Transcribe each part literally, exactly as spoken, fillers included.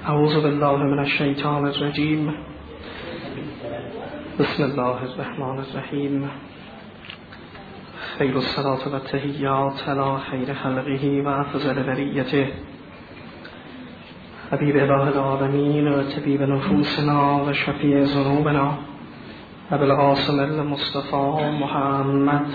اعوذ بالله من الشیطان الرجیم. بسم الله الرحمن الرحیم. خیر الصلاة و التحیات علی خیر خلقه و افضل بریته حبیب اله العالمین و طبیب نفوسنا و شفیع ذنوبنا ابو القاسم المصطفى محمد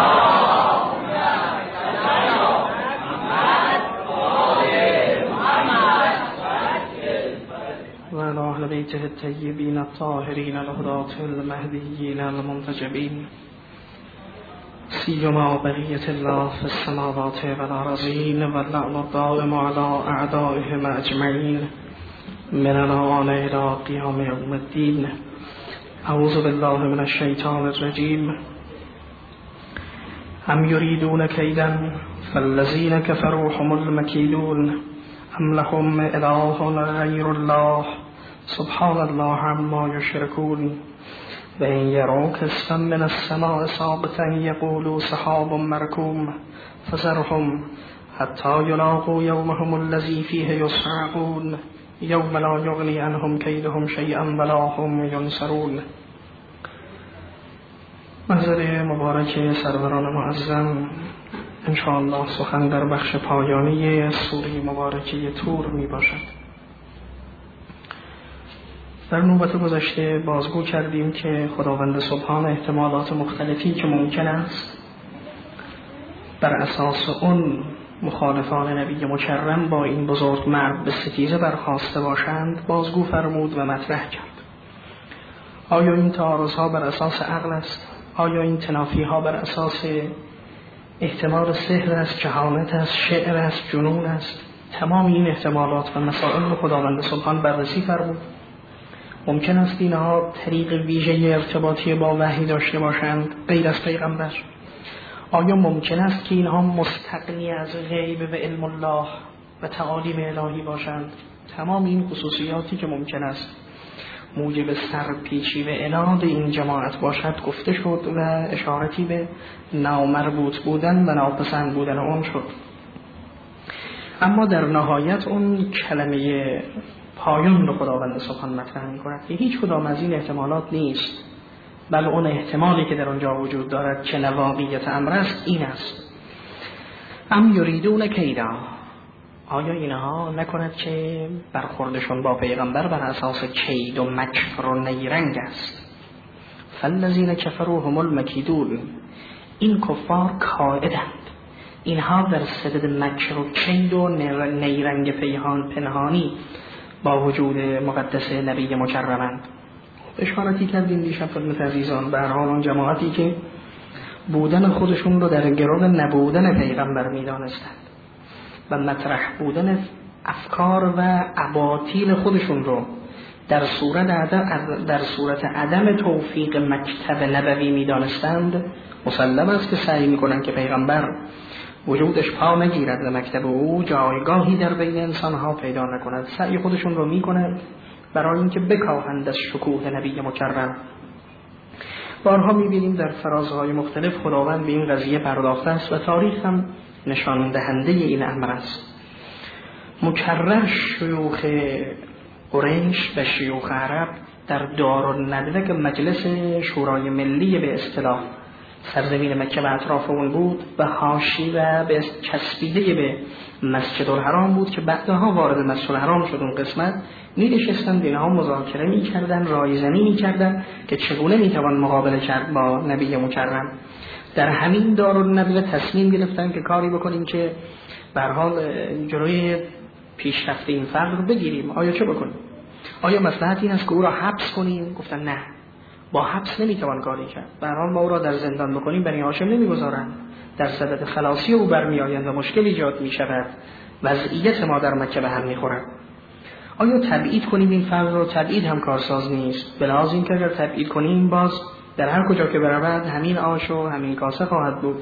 و علی اهل بیته الطیبین الطاهرین الهداة المهدیین المنتجبین سیما بقیة الله في السماوات والارضین واللعن الدائم على اعدائهم اجمعین من الآن الى قیام یوم الدین. اعوذ بالله من الشیطان الرجیم. ام یریدون کیدا فالذین کفروا هم المکیدون ام لهم اله غیر الله سبحان الله عما یشرکون. و ان یروا کسفا من السماء ساقطا یقولوا سحاب مرکوم فذرهم حتی یلاقوا یومهم الذی فیه یصعقون یوم لا یغنی عنهم کیدهم شیئا ولا هم ینصرون. منظر مبارک سروران معظم انشاءالله سخن در بخش پایانی سوره مبارکه طور می باشد. در نوبت گذشته بازگو کردیم که خداوند سبحان احتمالات مختلفی که ممکن است بر اساس اون مخالفان نبی مکرم با این بزرگ مرد به ستیزه برخاسته باشند بازگو فرمود و مطرح کرد. آیا این تعارضها بر اساس عقل است؟ آیا این تنافیها بر اساس احتمال سحر است، جهالت است، شعر است، جنون است؟ تمام این احتمالات و مسائل رو خداوند سبحان بررسی فرمود. ممکن است اینها طریق ویژه ارتباطی با وحی داشته باشند غیر از پیغمبر؟ آیا ممکن است که اینها مستغنی از غیب و علم الله و تعالیم الهی باشند؟ تمام این خصوصیاتی که ممکن است موجب سرپیچی و عناد این جماعت باشد گفته شد و اشارتی به نامربوط بودن و ناپسند بودن اون شد. اما در نهایت اون کلمه پایان رو خداوند سبحان مطرح می کند که هیچ کدام از این احتمالات نیست، بل اون احتمالی که در آنجا وجود دارد که نواقیت امر است این است: ام یریدون کیدا. آیا اینها نکند که برخوردشون با پیغمبر بر اساس کید و مکر و نیرنگ است؟ فالذین کفروا هم المکیدون. این کفار کائدند، اینها در صدد مکر و کید و نیرنگ پیهان پنهانی با وجود مقدس نبی مکرمند. اشارتی کردیم دیشب خدمت عزیزان به هر حال آن جماعتی که بودن خودشون رو در گرو نبودن پیغمبر می‌دانستند و مطرح بودن افکار و اباطیل خودشون رو در صورت عدم در صورت عدم توفیق مکتب نبوی می‌دانستند، مسلم است که سعی می‌کنند که پیغمبر وجودش پا نگیرد و مکتب او جایگاهی در بین انسانها پیدا نکند. سعی خودشون رو می‌کنند برای اینکه بکاهند از شکوه نبی مکرم. بارها می‌بینیم در فرازهای مختلف خداوند به این قضیه پرداخته است و تاریخ هم نشان دهنده این امر است. مکرر شیوخ قریش و شیوخ عرب در دارالندوه که مجلس شورای ملی به اصطلاح سرزمین مکه و اطراف اون بود و حاشی و به چسبیده به مسجد الحرام بود که بعدها وارد مسجد الحرام شد. اون قسمت می نشستند، اینها مذاکره می کردن، رایزنی می کردن که چگونه می توان مقابله کرد با نبی مکرم. در همین دارالندوه تصمیم گرفتن که کاری بکنیم که به هر حال جلوی پیشرفت این فرد رو بگیریم. آیا چه بکنیم؟ آیا مصلحت این است که او را حبس کنیم؟ گفتن نه، با حبس نمیتوان کاری کرد. به هر حال ما او را در زندان بکنیم بنی هاشم نمیگذارند، در صدد خلاصی او برمیآیند و مشکل ایجاد میشود، وضعیت ما در مکه به هم میخورد. آیا تبعید کنیم این فرد را؟ تبعید هم کارساز نیست، به لحاظ اینکه اگر تبعید کنیم باز در هر کجا که برود همین آش و همین کاسه خواهد بود.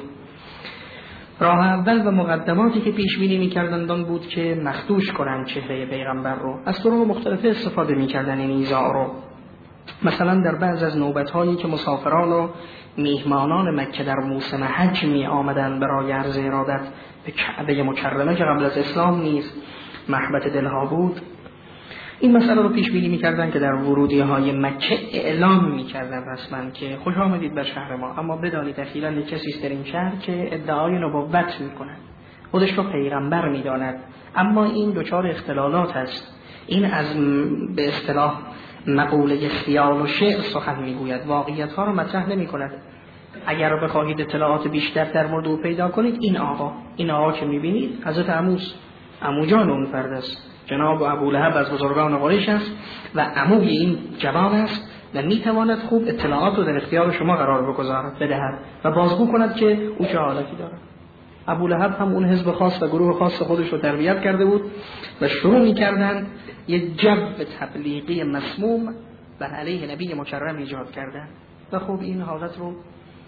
راه اول و مقدماتی که پیش بینی می‌کردند آن بود که مخدوش کنند چهره پیغمبر رو، از طرق مختلفه استفاده می‌کردند این ایذا رو. مثلا در بعض از نوبت‌هایی که مسافران و میهمانان مکه در موسم حج می آمدند برای عرض ارادت به کعبه مکرمه که قبل از اسلام نیز محبت دلها بود، این مسئله رو پیش بینی می‌کردن که در ورودی های مکه اعلام می‌کردن رسما که خوش آمدید به شهر ما، اما بدانید اخیراً یک کسی است در این شهر که ادعای نبوت می‌کند، خودش رو پیغمبر می‌داند، اما این دچار اختلالات است. این از به اصطلاح مقوله خیال و شعر سخن می‌گوید، واقعیت‌ها رو مطرح نمی‌کند. اگر بخواهید اطلاعات بیشتر در مورد او پیدا کنید، این آقا این آقا که می‌بینید حضرت عموس عموجان اون فرد است. جناب ابولهب از بزرگان قریش است و عموی این جوان است و میتواند خوب اطلاعات رو در اختیار شما قرار بگذارد بدهد و بازگو کند که او چه حالتی دارد. ابولهب هم اون حزب خاص و گروه خاص خودش رو تربیت کرده بود و شروع میکردن یک جو تبلیغی مسموم بر علیه نبی مکرم ایجاد کردن و خوب این حالت رو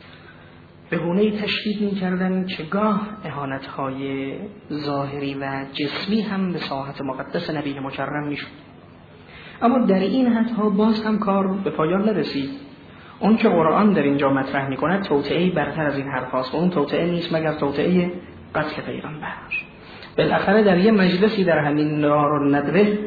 به گونه‌ای تشدید می‌کردن که گاه اهانت‌های ظاهری و جسمی هم به ساحت مقدس نبی مکرم می‌شد. اما در این حدها باز هم کار به پایان نرسید. اون که قرآن در اینجا مطرح می‌کند توطئه‌ای برتر از این حرف است و اون توطئه نیست مگر توطئه قتل پیغمبر. بالاخره در یه مجلسی در همین دارالندوه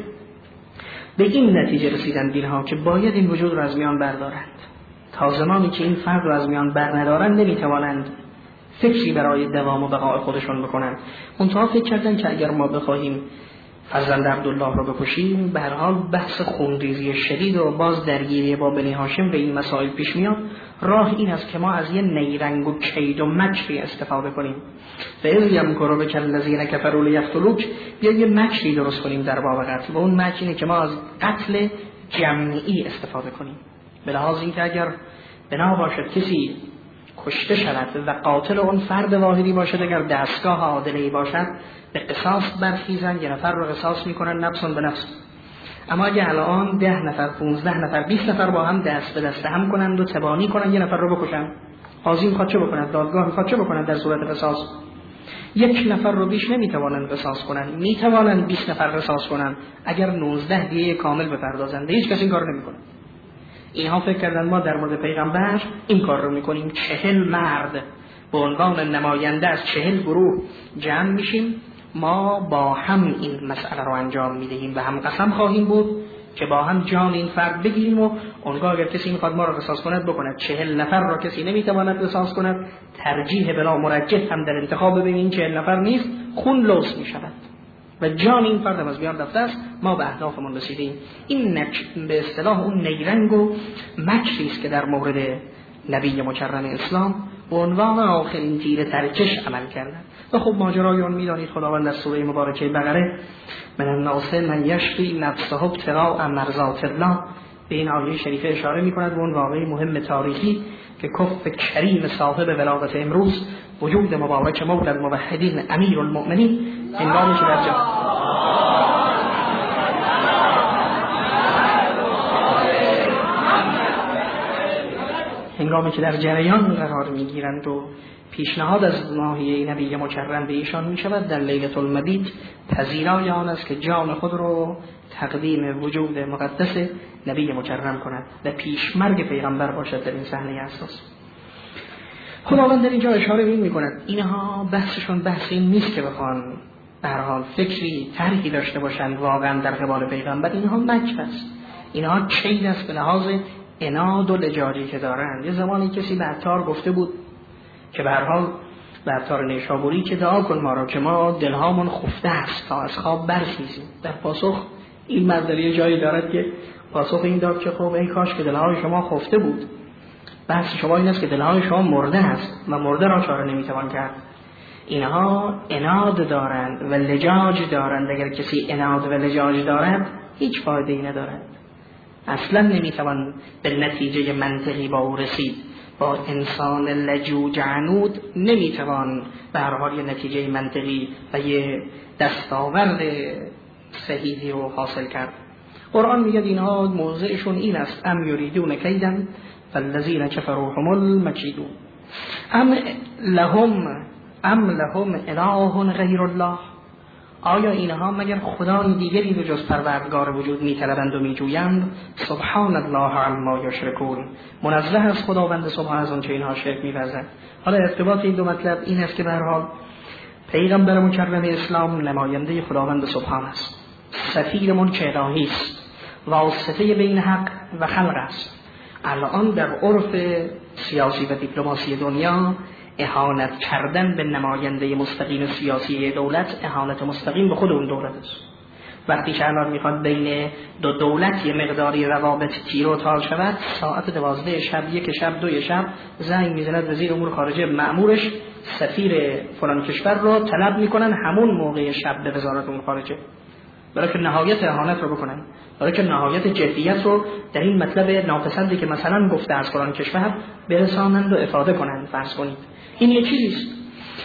به این نتیجه رسیدند اینها که باید این وجود را از میان بردارند. تا زمانی که این فرد رو از میان بر ندارند نمیتوانند فکری برای دوام و بقای خودشون بکنند. منتها فکر کردن که اگر ما بخواهیم فرزند عبدالله رو بکشیم، به هر حال بحث خونریزی شدید و باز درگیری با بنی هاشم به این مسائل پیش میاد. راه این است که ما از یه نیرنگ و کید و مکری استفاده کنیم. و اذ یمکر بک الذین کفروا لیقتلوک، بیا یه مکری درست کنیم در باب قتل و اون مکر اینه که ما از قتل جمعی استفاده کنیم. به لحاظ اینکه اگر بنا باشد کسی کشته شود و قاتل اون فرد واحدی باشد، اگر دستگاه عادله‌ای باشد به قصاص برخیزن، یه نفر رو قصاص میکنن نفسون به نفس. اما اگه الان ده نفر پونزده نفر بیست نفر با هم دست به دست هم کنند و تبانی کنند یه نفر رو بکشن، قاضی میخواد چه بکند؟ دادگاه میخواد چه بکند در صورت قصاص؟ یک نفر رو بیش نمیتوانند قصاص کنند، میتوانند بیست نفر قصاص کنند اگر نوزده دیه کامل بپردازند. هیچ کس این کارو نمیکنه. اینها فکر کردن ما در مورد پیغمبر این کار رو میکنیم، چهل مرد به عنوان نماینده از چهل گروه جمع میشیم، ما با هم این مسئله رو انجام میدهیم و هم قسم خواهیم بود که با هم جان این فرد بگیریم و اونگاه اگر کسی میخواد ما رو قصاص کند بکند. چهل نفر را کسی نمیتواند قصاص کند، ترجیح بلا مرجح هم در انتخاب بین این چهل نفر نیست، خون لوث میشود و جان این فرد از بیان رفته است. ما به اهدافمون رسیدیم. این نک به اصطلاح اون نیرنگ و مکری است که در مورد نبی مکرم اسلام به عنوان آخرین تیر ترکش عمل کردن. و خب ماجرای اون میدانید، خداوند در سوره مبارکه بقره من الناس من یشفی نفسه ابتغاء مرضات الله به این آیه شریفه اشاره میکند به اون واقعه مهم تاریخی که کف کریم صاحب ولایت امروز وجود مبارک مولا الموحدین امیر المؤمنین هنگامی که در جهان هنگامی که در جریان قرار میگیرند و پیشنهاد از ناحیه نبی مکرم به ایشان می شود، در لیلة المبیت پذیرای آن است که جان خود رو تقدیم وجود مقدس نبی مکرم کند و پیشمرگ پیغمبر باشد در این صحنه اساس. خداوند در اینجا اشاره می کند اینها بحثشون بحثی نیست که بخوان به هر حال فکری طرحی داشته باشند واقعا در قبال پیغمبر. اینها مکر است، اینها کید است به لحاظ عناد و لجاجی که دارند. یه زمانی کسی به عطار گفته بود که به هر حال به عطار نیشابوری که دعا کن ما را که ما دلهامون خفته است تا از خواب برخیزیم. در پاسخ این مردلی جایی دارد که پاسخ این داد که خب ای کاش که دلهای شما خفته بود، بحث شما این است که دلهای شما مرده است و مرده را چاره نمیتوان کرد. اینها عناد دارند و لجاج دارند. اگر کسی عناد و لجاج دارد هیچ فایده ای ندارد، اصلا نمیتوان به نتیجه منطقی با او رسید. با انسان لجوج عنود نمیتوان به هر حال یه نتیجه منطقی و یه دستاورد صحیحی رو حاصل کرد. قرآن میگه اینها موضعشون این است ام یریدون کیدن فالذین کفروا هم المکیدون ام لهم ام لهم اله غیر الله. آیا اینها مگر خدای دیگری به جز پروردگار وجود می‌طلبند و می‌جویند؟ سبحان الله عما یشرکون، منزه از خداوند سبحان از آنچه اینها شرک می‌ورزند. حالا ارتباط این دو مطلب این است که به هر حال پیغمبر مکرم اسلام نماینده خداوند سبحان است سفیر ملک الهی است، واسطه بین حق و خلق است. الان در عرف سیاسی و دیپلماسی دنیا اهانت کردن به نماینده مستقیم سیاسی دولت اهانت مستقیم به خود اون دولت است. وقتی که الان میخواد بین دو دولت یه مقداری روابط تیر و تار شود، ساعت دوازده شب، یک شب، دوی شب زنگ میزند وزیر امور خارجه مأمورش سفیر فلان کشور رو طلب میکنن همون موقع شب به وزارت امور خارجه، برای که نهایت اهانت رو بکنن، برای که نهایت جدیت رو در این مطلب ناپسندی که مثلا گفته از فلان کشور برسانند و افاده کنند. فرض کنید این یه چیزیست.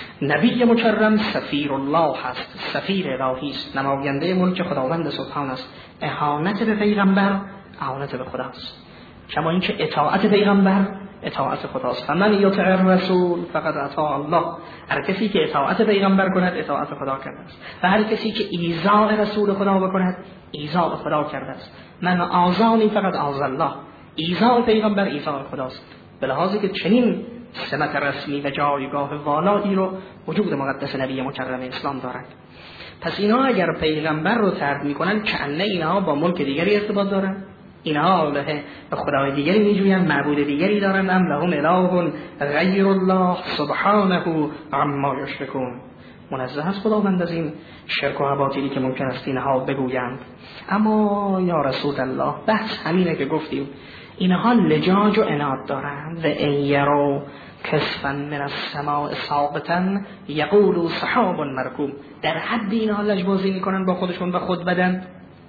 نبی مکرم سفیر الله هست، سفیر الهی است، نماینده ملک خداوند سبحان است. اهانت به پیغمبر اهانت به خداست، کما اینکه اطاعت پیغمبر اطاعت خداست. فمن یطع الرسول فقد اطاع الله، هر کسی که اطاعت پیغمبر کند اطاعت خدا کرده است و هر کسی که ایذاء رسول خدا بکند ایذاء خدا کرده است. من آذانی فقد آذى الله، ایذاء پیغمبر ایذاء خداست. به لحاظی که چنین سمت رسمی و جایگاه والایی رو وجود مقدس نبی مکرم اسلام دارد. پس اینا اگر پیغمبر رو طرد میکنن کأنه اینا با ملک دیگری ارتباط دارن، اینها به خدای دیگری میجوین، معبود دیگری دارن. ام لهم اله غیر الله سبحانه عما یشرکون. منزه است خداوند از این شرک و اباطیلی که ممکن است اینها بگویند. اما یا رسول الله بحث همینه که گفتیم، اینها لجاج و عناد دارند. و ان یروا کسفا من السماء ساقطا یقولوا سحاب مرکوم. در حد اینها لجبازی میکنن با خودشون و خود بدن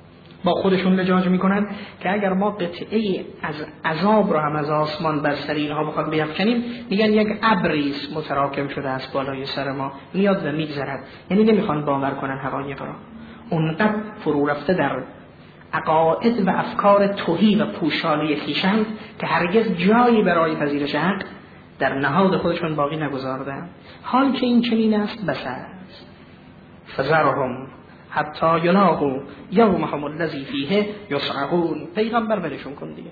با خودشون لجاج میکنن که اگر ما قطعه از عذاب رو هم از آسمان بر سر اینها بخواد بیفکنیم، میگن یک ابری متراکم شده است بالای سر ما، میاد و میگذرد. یعنی نمیخوان باور کنن حقایق را، اونقدر فرو رفته در عقاید و افکار تهی و پوشالی خویشند که هرگز جایی برای پذیرش حق در نهاد خودشون باقی نگذاردند. حال که این چنین است بس است. فذرهم حتی یلاقوا یومهم الذی فیه یصعقون. پیغمبر ولشون کن دیگه.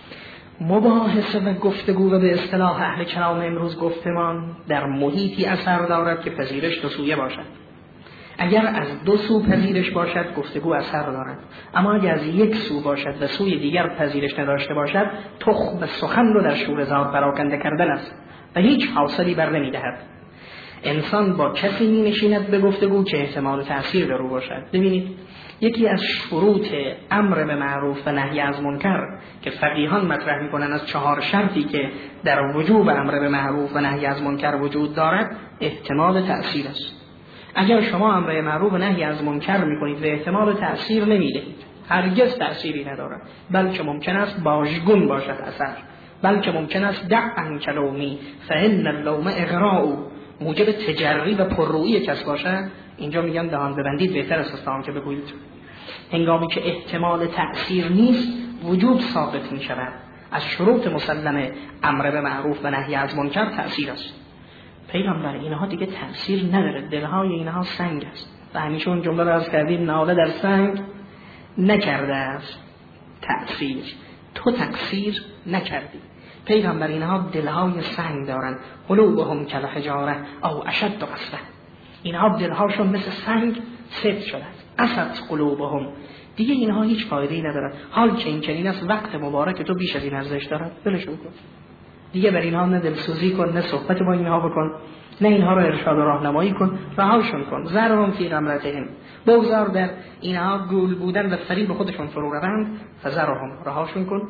مباحثه و گفتگو و به اصطلاح اهل کلام امروز گفتمان در محیطی اثر دارد که پذیرش دو سویه باشد. اگر از دو سو پذیرش باشد گفتگو اثر دارد، اما اگر از یک سو باشد و سوی دیگر پذیرش نداشته باشد تخم سخن رو در شوره زار پراکنده کردن است و هیچ حاصلی بر نمیدهد. انسان با کسی می نشیند به گفتگو که احتمال تأثیر در او باشد. ببینید یکی از شروط امر به معروف و نهی از منکر که فقیهان مطرح می کنند از چهار شرطی که در وجوب امر به معروف و نهی از منکر وجود دارد احتمال تأثیر است. اگر شما امر به معروف و نهی از منکر می کنید و احتمال تأثیر نمی دهید، هرگز تأثیری ندارد، بلکه ممکن است باژگون باشد اثر، بلکه ممکن است دع عنک لومی فإن اللوم اغراء، موجب تجری و پررویی کس باشه. اینجا میگن دهان ببندید بهتر است تا که بگویید. هنگامی که احتمال تأثیر نیست وجوب ثابت می شود. از شروط مسلم امر به معروف و نهی از منکر تأثیر است. پیغمبر اینها دیگه تأثیر نداره، دلهای اینها سنگ است و همیشه اون جمله رو عرض کردیم ناله در سنگ نکرده است تأثیر، تو تقصیر نکردی. پیغمبر اینها دلهای سنگ دارن، قلوبهم کالحجاره او اشد قسوه. اینها دلهاشون مثل سنگ سفت شده است. اسد قلوبهم، دیگه اینها هیچ فایده‌ای ندارن. حال که این چنین است وقت مبارک تو بیش از این ارزش دارد، ولشون کن دیگه. بر اینها نه دلسوزی کن، نه صحبت با اینها بکن، نه اینها رو ارشاد و راهنمایی کن، رهاشون کن. ذرهم فی غمرتهم، بگذار در اینها گول بودن و فریب خودشون فرو روند. فذرهم، رهاشون کن.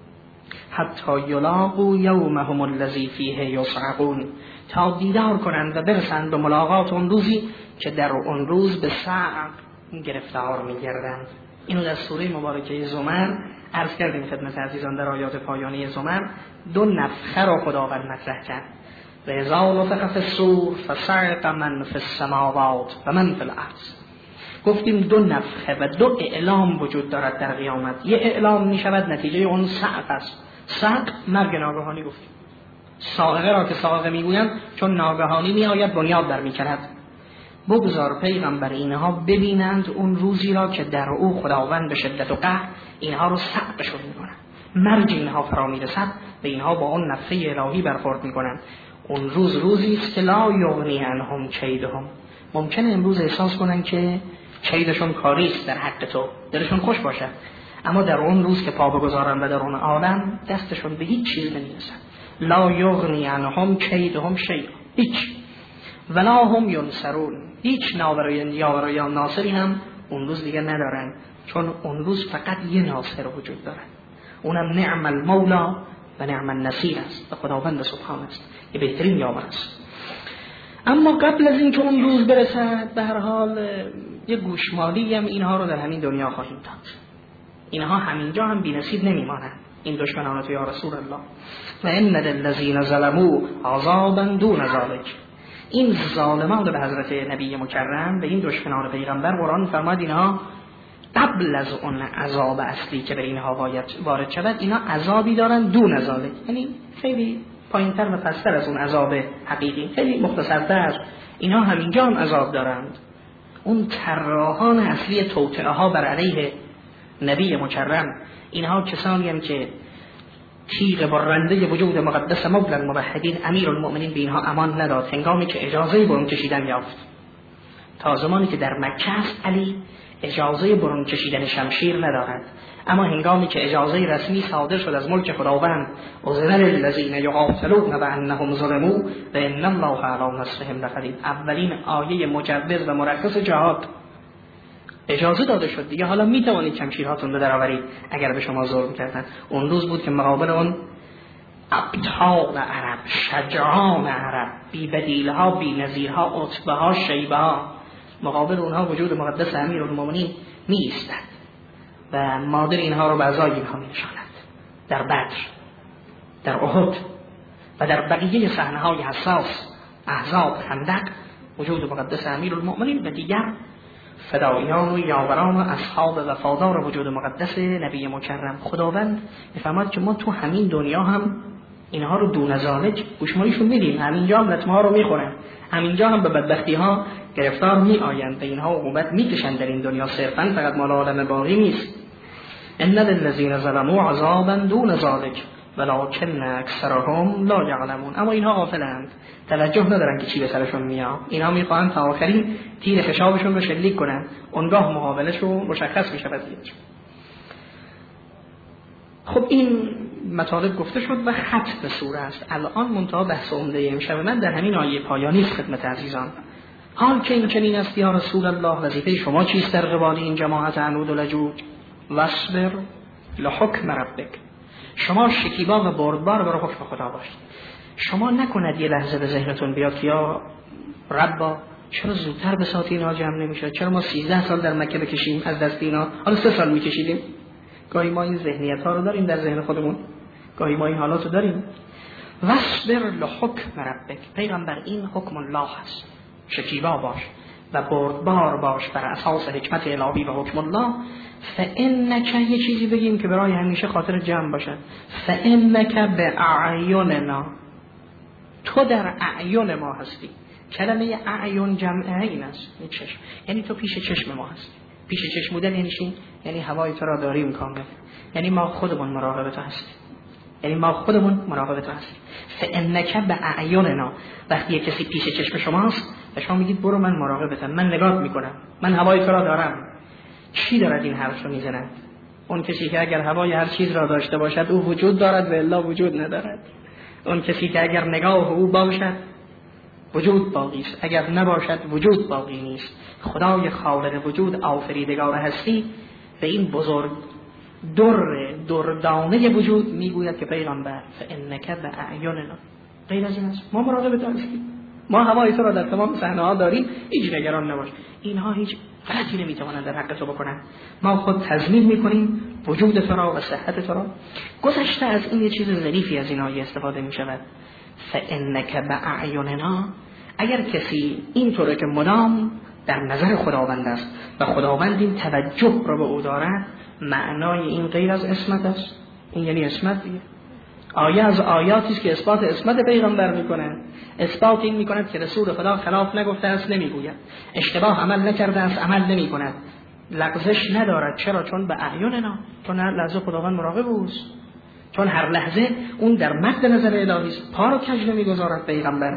حتی یلاقوا یومهم الذی فیه یصعقون، تا دیدار کنند و برسند به ملاقات اون روزی که در اون روز به صعق گرفتار می‌گردند. اینو در سوره مبارکه زمر عرض کردیم خدمت عزیزان. در آیات پایانی زمر دو نفخه را خداوند مطرح کرد. و اذا نفخ فی الصور فصعق من فی السماوات و من فی الارض. گفتیم دو نفخه و دو اعلام وجود دارد در قیامت. یه اعلام می شود نتیجه اون صعق است. صعق مرگ ناگهانی گفتیم. صاعقه را که صاعقه می گویند چون ناگهانی می آید بنیاد در می کند. بگذار پیغمبر اینها ببینند اون روزی را که در او خداوند به شدت و قهر اینها رو صعقشون می کند. مرگ اینها فرا می رسد و اینها با اون نفخه الهی برخورد می کنند. اون روز روزی است که لا یغنی عنهم کیدهم. ممکنه امروز احساس کنن که کیدشون کاریست در حق تو، دلشون خوش باشه، اما در اون روز که پا بگذارن و در اون عالم دستشون به هیچ چیز نمیرسن. لا یغنی عنهم کیدهم شیئا، هیچ، ولا هم ینصرون، هیچ یاور یا ناصری هم اون روز دیگه ندارن، چون اون روز فقط یه ناصر وجود داره، اونم نعم المولا و نعم النصیر است و خداوند سبحان است، یه بهترین یاور است. اما قبل از این که اون روز برسد، به هر حال یه گوشمالی هم اینها رو در همین دنیا خواهیم داد. اینها همینجا هم بی‌نصیب نمیمانند، این دشمنان تو یا رسول الله. و ان للذین ظلموا عذابا دون ذلک، این ظالمان به حضرت نبی مکرم به این دشمنان پیغمبر قرآن فرماد اینها قبل از اون عذاب اصلی که به اینها وارد شود، اینا عذابی دارن دون ذلک، یعنی خیلی پایینتر و پستر از اون عذاب حقیقی، خیلی مختصرتر. اینا همینجا هم عذاب دارند. اون طراحان اصلی توطئه ها بر علیه نبی مکرم، اینها کسانی هم که تیغ برنده وجود مقدس مولا الموحدین امیرالمؤمنین به اینها امان نداد هنگامی که اجازه برون کشیدن یافت. تا زمانی که در مکه است علی اجازه برون کشیدن شمشیر ندارد، اما هنگامی که اجازه رسمی صادر شد از ملک خداوند، اذن للذین یقاتلون بانهم ظلموا و ان الله علی نصرهم لقدیر، اولین آیه مجوز و مرخص جهاد اجازه داده شد دیگه، حالا می توانید شمشیرهاتون رو درآورید اگر به شما ظلم کردن. اون روز بود که مقابل اون ابطال عرب، شجاعان عرب، بی بدیلها، بی نظیرها، عتبه ها، شیبه ها، مقابل اونها وجود مقدس امیرالمؤمنین می ایستد و مادر اینها رو به عزای اینها می نشاند. در بدر، در احد و در بقیه صحنه های حساس، احزاب، خندق، وجود مقدس امیرالمؤمنین و دیگر فدایان و یاوران و اصحاب وفادار وجود مقدس نبی مکرم. خداوند میفرماد که ما تو همین دنیا هم اینها رو دون ذالک گوشمالیشون میدیم، همینجا هم لطمه ها رو میخورن، همینجا هم به بدبختی ها گرفتار می آیند، به اینها عقوبت میکشند در این دنیا، صرفا فقط مال عالم باقی نیست. ان للذین ظلموا عذابا دون ذلک ولکن اکثرهم لا یعلمون، اما اینها غافلند، توجه ندارن که چی به سرشون میاد. اینها میخوان تا آخرین تیر خشابشون رو شلیک کنن، اونگاه مقابلش رو مشخص میشه وضعیتش. خب این مطالب گفته شد و ختم سوره است. الان منتها بحث عمده امشب من در همین آیه پایانی است خدمت عزیزان. حال که این چنین است یا رسول الله، وظیفه شما چیست در قبال این جماعت عنود و لجوج؟ واصبر لحکم ربک، شما شکیبا و بردبار برای حکم خدا باشید. شما نکند یه لحظه به ذهنتون بیاد که یا ربا چرا زودتر به ساعت اینا جمع نمیشه، چرا ما سیزده سال در مکه بکشیم از دست اینا، حالا سه سال میکشیدیم. گاهی ما این ذهنیت ها رو داریم در ذهن خودمون، گاهی ما این حالات رو داریم. واصبر لحکم ربک، پیغمبر این حکم الله هست، شکیبا باش و بردبار باش بر اساس حکمت الهی و حکم الله. فانک، یه چیزی بگیم که برای همیشه خاطر جمع باشه، فانک باعیننا، تو در اعین ما هستی. کلمه اعین جمع عین است، این چشم، یعنی تو پیش چشم ما هستی. پیش چشم بودن یعنی چی؟ یعنی هوای تو را داریم کامل، یعنی ما خودمون مراقب تو هستیم، یعنی ما خودمون مراقب تو هستیم. فانک باعیننا، وقتی کسی پیش چشم شماست و شما میگید برو من مراقبتم، من نگاه میکنم، من هوای تو را دارم، چی دارد این حرف رو میزند؟ اون کسی که اگر هوای هر چیز را داشته باشد او وجود دارد و الا وجود ندارد. اون کسی که اگر نگاه او باشد وجود باقی است، اگر نباشد وجود باقی نیست. خدای خالق وجود، آفریدگار هستی، به این بزرگ در دردانه وجود میگوید که پیغمبر فانک باعیننا، غیر از این است ما مراقب تو هستیم، ما هوای تو را در تمام صحنه ها داریم، هیچ نگران نباش. اینها هیچ غلطی نمیتوانند در حق تو بکنن، ما خود تضمین میکنیم وجود تو را و صحت تو را. گذشته از این یه چیز ظریفی از این آیه استفاده میشود، فانک باعیننا. اگر کسی اینطوره که مدام در نظر خداوند است و خداوند این توجه را به او دارد، معنای این غیر از اسمت است، این یعنی اسمت دیگه. آیه از آیاتی است که اثبات اسمت پیغمبر میکنه، اثبات این میکند که رسول خدا خلاف نگفته است، نمیگوید، اشتباه عمل نکرده است، عمل نمیکند، لغزش ندارد. چرا؟ چون به اعیننا، چون هر لحظه خداوند مراقب اوست، چون هر لحظه اون در مد نظر الهی است، پا رو کج نمیگذارد پیغمبر.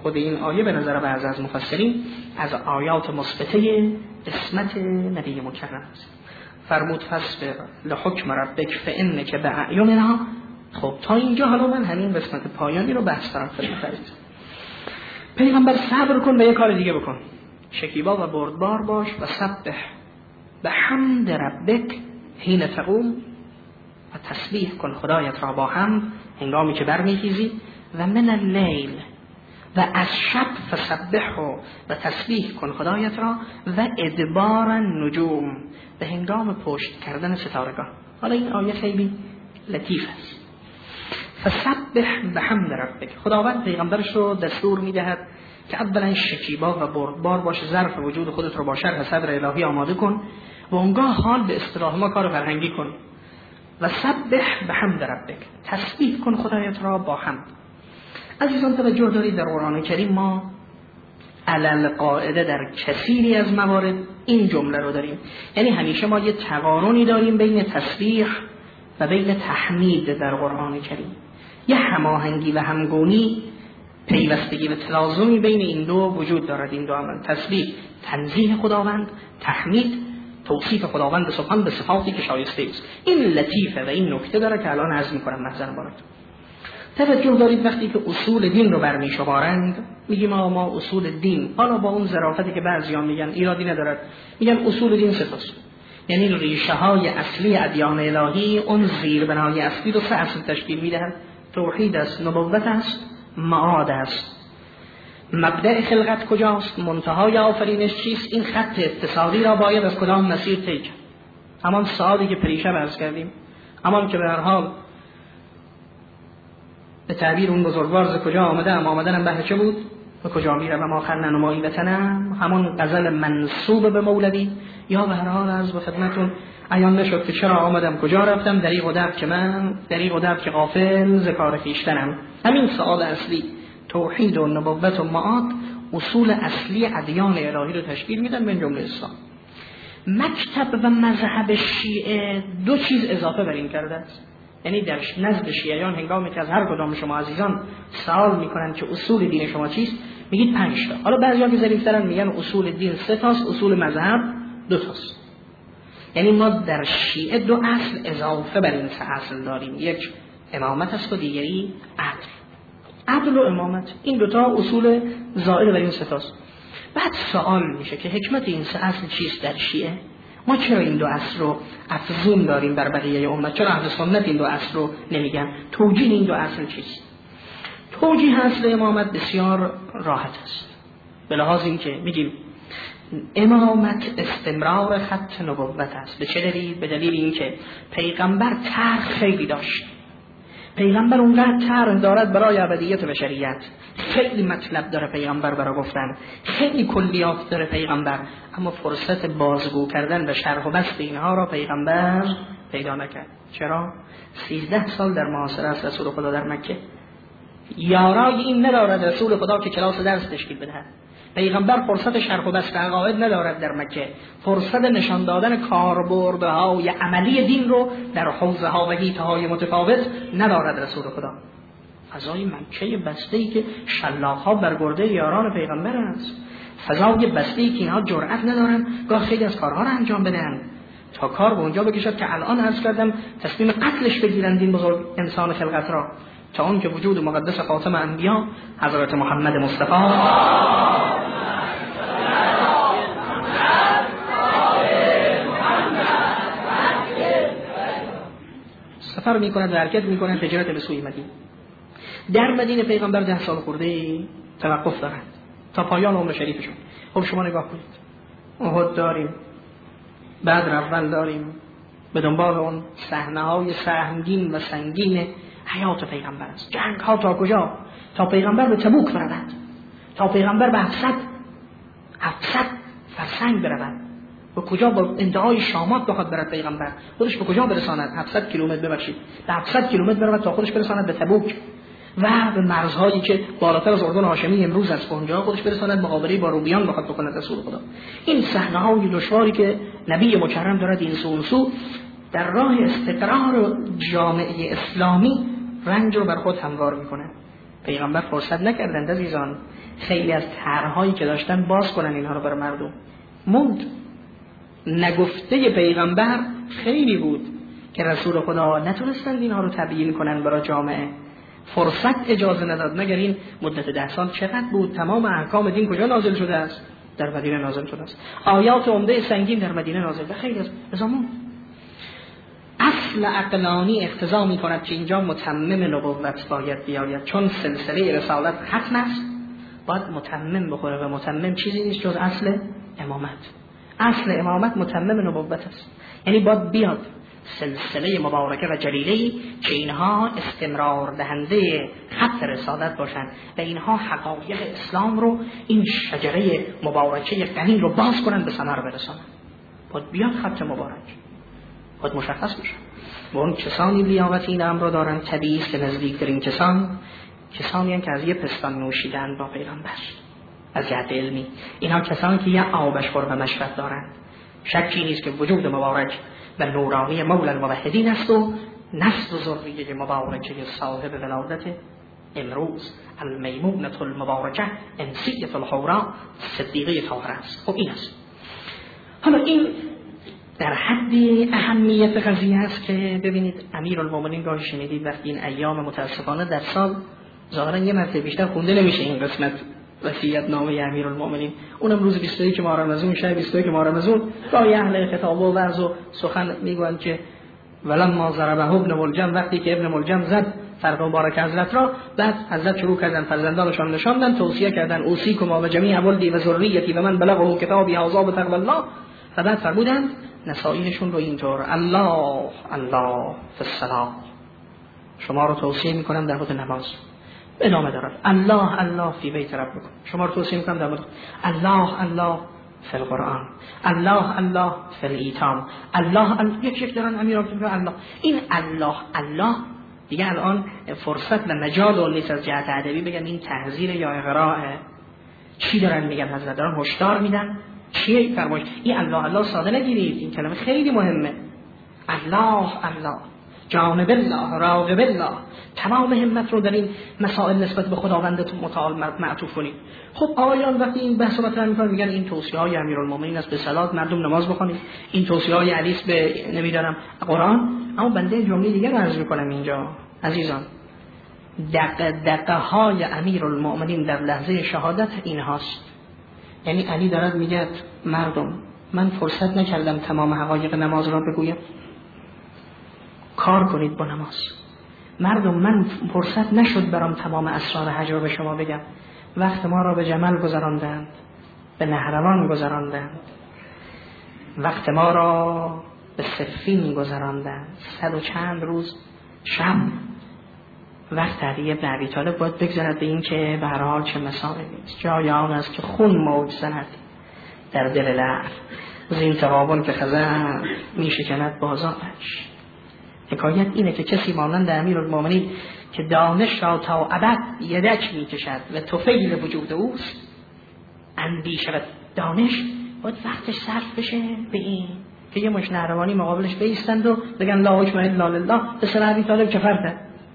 خود این آیه به نظر بعضی از مفسرین از آیات مثبته اسمت نبی مکرم است. فرمود فاصبر لحکم ربک فانک باعیننا. خب تا اینجا حالا من همین قسمت پایانی رو بحث دارم خدمتتون. پیغمبر صبر کن و یه کار دیگه بکن، شکیبا و بردبار باش و سبح بحمد ربک حین تقوم، و تسبیح کن خدایت را با حمد هنگامی که برمیخیزی، و من اللیل، و از شب فسبحه و تسبیح کن خدایت را، و ادبار النجوم، به هنگام پشت کردن ستارگان. حالا این آیه خیلی لطیف است. فسبح بحمد ربک، خداوند پیغمبرش رو دستور میدهد که اولا شکیبا و بردبار باش، ظرف وجود خودت رو با شرح صدر الهی آماده کن و اونگاه حال به اصطلاح ما کار فرهنگی کن. و سبح بحمد ربک، تسبیح کن خدایت را با حمد. عزیزان توجه دارید در قرآن کریم ما علل قاعده در کثیری از موارد این جمله رو داریم، یعنی همیشه ما یه تقارنی داریم بین تسبیح و بین تحمید در قرآن کریم، یه هماهنگی و همگونی، پیوستگی و تلازمی بین این دو وجود دارد. این دو عمل، تسبیح تنزیه خداوند، تحمید توصیف خداوند سبحان به صفاتی که شایسته است. این لطیفه و این نکته داره که الان عرض می‌کنم محضر بارد. توجه دارید وقتی که اصول دین رو برمی شمارند میگیم ما اصول دین، حالا با اون ظرافتی که بعضیان میگن ایرادی ندارد، میگن اصول دین سه تاست، یعنی ریشه های اصلی ادیان الهی، اون زیربنای اصلی رو سه اصل تشکیل میدهد: توحید است، نبوت است، معاد است. مبدأ خلقت کجاست؟ منتهای آفرینش چیست؟ این خط اتصالی را باید از کدام مسیر طی کرد؟ همان سوالی که پریشب عرض کردیم، همان که به هر حال به تعبیر اون بزرگوار ز کجا آمدم، آمدنم به چه بود و کجا میروم آخر ننمایی وطنم، همون غزل منسوب به مولوی. یا به هر حال عرض به خدمتون عیان نشد که چرا آمدم کجا رفتم، دریغ و درد که من دریغ و درد که غافل ز کار خویشتنم. همین سوال اصلی توحید و نبوت و معاد اصول اصلی ادیان الهی رو تشکیل میدن، من جمله اسلام. مکتب و مذهب شیعه دو چیز اضافه بر این کرده است، یعنی در نزد شیعیان هنگامی که از هر کدام شما عزیزان سوال میکنن که اصول دین شما چیست، میگید پنج تا. حالا بعضیا که ظریف‌ترن میگن اصول دین سه تاست، اصول مذهب دو تاست. یعنی ما در شیعه دو اصل اضافه بر این سه اصل داریم، یک امامت است و دیگری عدل. عدل و امامت، این دوتا اصول زائد بر این سه تاست. بعد سوال میشه که حکمت این سه اصل چیست در شیعه؟ ما چرا این دو اصل رو افزون داریم بر بقیه امت؟ چرا اهل سنت این دو اصل رو نمیگن؟ توجیه این دو اصل چیست؟ توجیه اصل امامت بسیار راحت است، به لحاظ این که میگیم امامت استمرار خط نبوت است. به چه دلیل؟ به دلیل این که پیغمبر طرح خیلی داشت، پیغمبر اونقدر طرح دارد برای ابدیت بشریت، خیلی مطلب داره پیغمبر برای گفتن، خیلی کلیات داره پیغمبر، اما فرصت بازگو کردن و شرح و بسط اینها را پیغمبر پیدا نکرد. چرا؟ سیزده سال در معاصره است رسول خدا در مکه، یارای این ندارد رسول خدا که کلاس درس تشکیل بدهد. پیغمبر فرصت شرح و بسط عقاید ندارد در مکه، فرصت نشان دادن کاربردهای عملی دین رو در حوزه ها و حیطه های متفاوت ندارد رسول خدا. فضای مکه بسته‌ای که شلاق‌ها بر گرده یاران پیغمبر است، فضای بسته‌ای که اینها جرأت ندارن گاه خیلی از کارها رو انجام بدن تا کار به اونجا بکشد که الان عرض کردم تصمیم قتلش بگیرند این بزرگ انسان خلقت را، تا اون که وجود مقدس خاتم انبیا حضرت محمد مصطفی سفر میکنند و حرکت میکنند هجرت به سوی مدینه. در مدینه پیغمبر ده سال خورده توقف دارند تا پایان عمر شریفشون. خب شما نگاه کنید، احد داریم، بدر اول داریم، به دنبال اون صحنه‌های سهمگین و سنگین حیات پیغمبر است. جنگ ها تا کجا؟ تا پیغمبر به تبوک برود، تا پیغمبر به هفتصد هفتصد فرسنگ برود. به کجا؟ با انتهای شامات بخواد برد پیغمبر، خودش به کجا برساند؟ هفتصد کیلومتر ببخشید به هفتصد کیلومتر برود تا خودش برساند به تبوک و به مرزهایی که بالاتر از اردن هاشمی امروز است، اونجا خودش برساند مقابله با رومیان بخواد بکند رسول خدا. این صحنه های دشواری که نبی مکرم دارد این سو اون سو در راه استقرار جامعه اسلامی رنج رو بر خود هموار میکنه. پیغمبر فرصت نکردند عزیزان خیلی از طرح‌هایی که داشتن باز کنن اینها رو برای مردم. موند نگفته پیغمبر خیلی بود که رسول خدا نتونستن اینها رو تبیین کنن برای جامعه. فرصت اجازه نداد. مگر این مدت ده سال چقدر بود؟ تمام احکام دین کجا نازل شده است؟ در مدینه نازل شده است. آیات عمده سنگین در مدینه نازل شده. خیلی از ازامون اصل عقلانی اقتضا می کند که اینجا متمم نبوت باید بیاید، چون سلسله رسالت ختم است، باید متمم بخوره و متمم چیزی نیست جز اصل امامت. اصل امامت متمم نبوت است، یعنی باید بیاد سلسله مبارکه و جلیله که اینها استمرار دهنده خط رسالت باشند و اینها حقایق اسلام رو، این شجره مبارکه غنی رو باز کنند، به ثمر برسانند. باید بیاد خط مبارک، باید مشخص بشه. و اون کسانی لیاقت این امر رو دارن طبیعی است که نزدیکترین کسان کسانی هستند که از یه پستان نوشیدن با پیغمبر از جهت علمی. اینها کسانی که یه آبش خور و مشرب دارند. شکی نیست که وجود مبارک و نورانی مولا الموحدین است و نسل و ذریه مبارکه صاحب ولادت امروز المیمونة المبارکه انسیة الحوراء صدیقه طاهره است. خب این است. حالا این در حد اهمیت قضیه است که ببینید امیرالمومنین گاهی شنیدید وقتی این ایام متاسفانه در سال ظاهرا یه مرتبه بیشتر خونده نمیشه این قسمت وصیت نامه امیرالمومنین، اونم روز بیست و یک ماه رمضان، شب بیست و یک ماه رمضان، گاهی اهل خطاب و وعظ و سخن میگویند که ولما ضربه ابن ملجم، وقتی که ابن ملجم زد فرق مبارک حضرت را، بعد حضرت شروع کردن فرزندانشان نشاندن، توصیه کردن اوصیکم و جمیع ولدی و ذریتی و من بلغه کتابی هذا بتقوی الله، و بعد فرمودند نصایحشون رو اینطور: الله الله فی الصلاة، شما رو توصیه میکنم در مورد نماز. ادامه دارد الله الله فی بیت ربکم، شما رو توصیه میکنم در مورد الله الله فی القرآن، الله الله فی الایتام، الله الله. یک یک دارن امیرالمومنین الله. این الله الله دیگه الان فرصت و مجال اون نیست از جهت ادبی بگن این تحذیر یا اغراء. چی دارن میگن حضرت؟ دارن هشدار میدن. چیه فرمایش؟ این الله الله ساده نگیرید، این کلمه خیلی مهمه. الله الله، جانب الله، راغب الله، تمام همت رو در این مسائل نسبت به خداوندتون متعال معطوف کنید. خب آیان وقتی این بحث رو مطرح میکنن میگن این توصیه های امیرالمومنین است به صلات، مردم نماز بخونید، این توصیه های علی است به نمیدونم قرآن. اما بنده جمله دیگه رو عرض میکنم اینجا عزیزان، دقه دقه های امیرالمومنین در لحظه شهادت این هاست. یعنی علی دارد میگه مردم من فرصت نکردم تمام حقایق نماز را بگویم، کار کنید با نماز. مردم من فرصت نشد برام تمام اسرار حج را به شما بگم، وقت ما را به جمل گذراندند، به نهروان گذراندند، وقت ما را به صفین گذراندند، صد و چند روز شب وقت علی بن ابی طالب باید بگذارد به این که به هر حال چه مسائلی است. جای آن است که خون موج زند در دل لعل، زین تغابن که خزر می شکند بازارش. حکایت اینه که کسی مانند امیرالمومنین که دانش را تا ابد یدک می کشد و طفیل وجود اوست، اندیشه و دانش باید وقتش صرف بشه به این که یه مش نهروانی مقابلش بایستند و بگن لا حکم الا لله، پسر ابی طالب کفرته.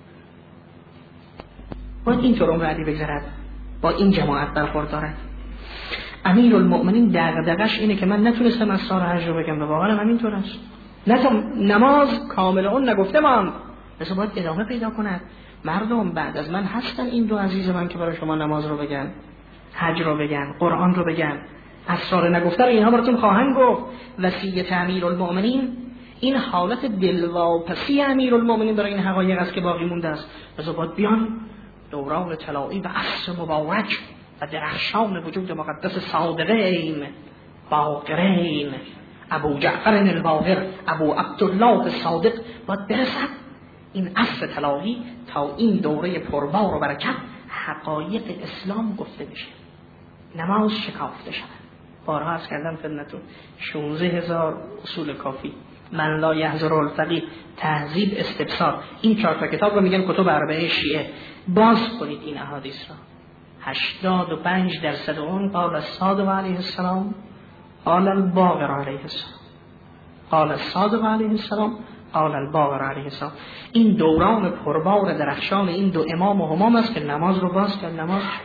باید اینطور عمر علی بگذرد، با این جماعت برخورد دارد. امیرالمومنین دغدغش اینه که من نتونستم اسرار حج رو بگم، و واقعا همینطور است. نتون نماز کامل اون نگفته من، مثلا باید ادامه پیدا کند. مردم بعد از من هستن این دو عزیز من که برای شما نماز رو بگن، حج رو بگن، قرآن رو بگن، اسرار نگفته رو اینها براتون خواهند گفت. وصیت امیرالمومنین این حالت دلواپسی امیرالمومنین برای این حقایق است که باقی مونده است. مثلا باید بیان دوران طلایی و عصر مبارک و درخشان وجود مقدس صادقین باقرین ابو جعفر الباقر، ابو عبدالله الصادق باید برسد. این عصر طلایی تا این دوره پربار و برکت حقایق اسلام گفته بشه، نماز شکافته شود. بارها از کردم خدمتتون شانزده هزار اصول کافی، من لا یحضر الفقیه، تهذیب، استبصار، این چهار تا کتاب رو میگن کتب اربعه شیعه. باز کنید این احادیث را. هشتاد و پنج درصد اون قال الصادق علیه السلام، قال الباقر علیه السلام، قال الصادق علیه السلام، قال الباقر علیه السلام. این دوران پربار درخشان این دو امام و همام است که نماز رو باز کرد. نماز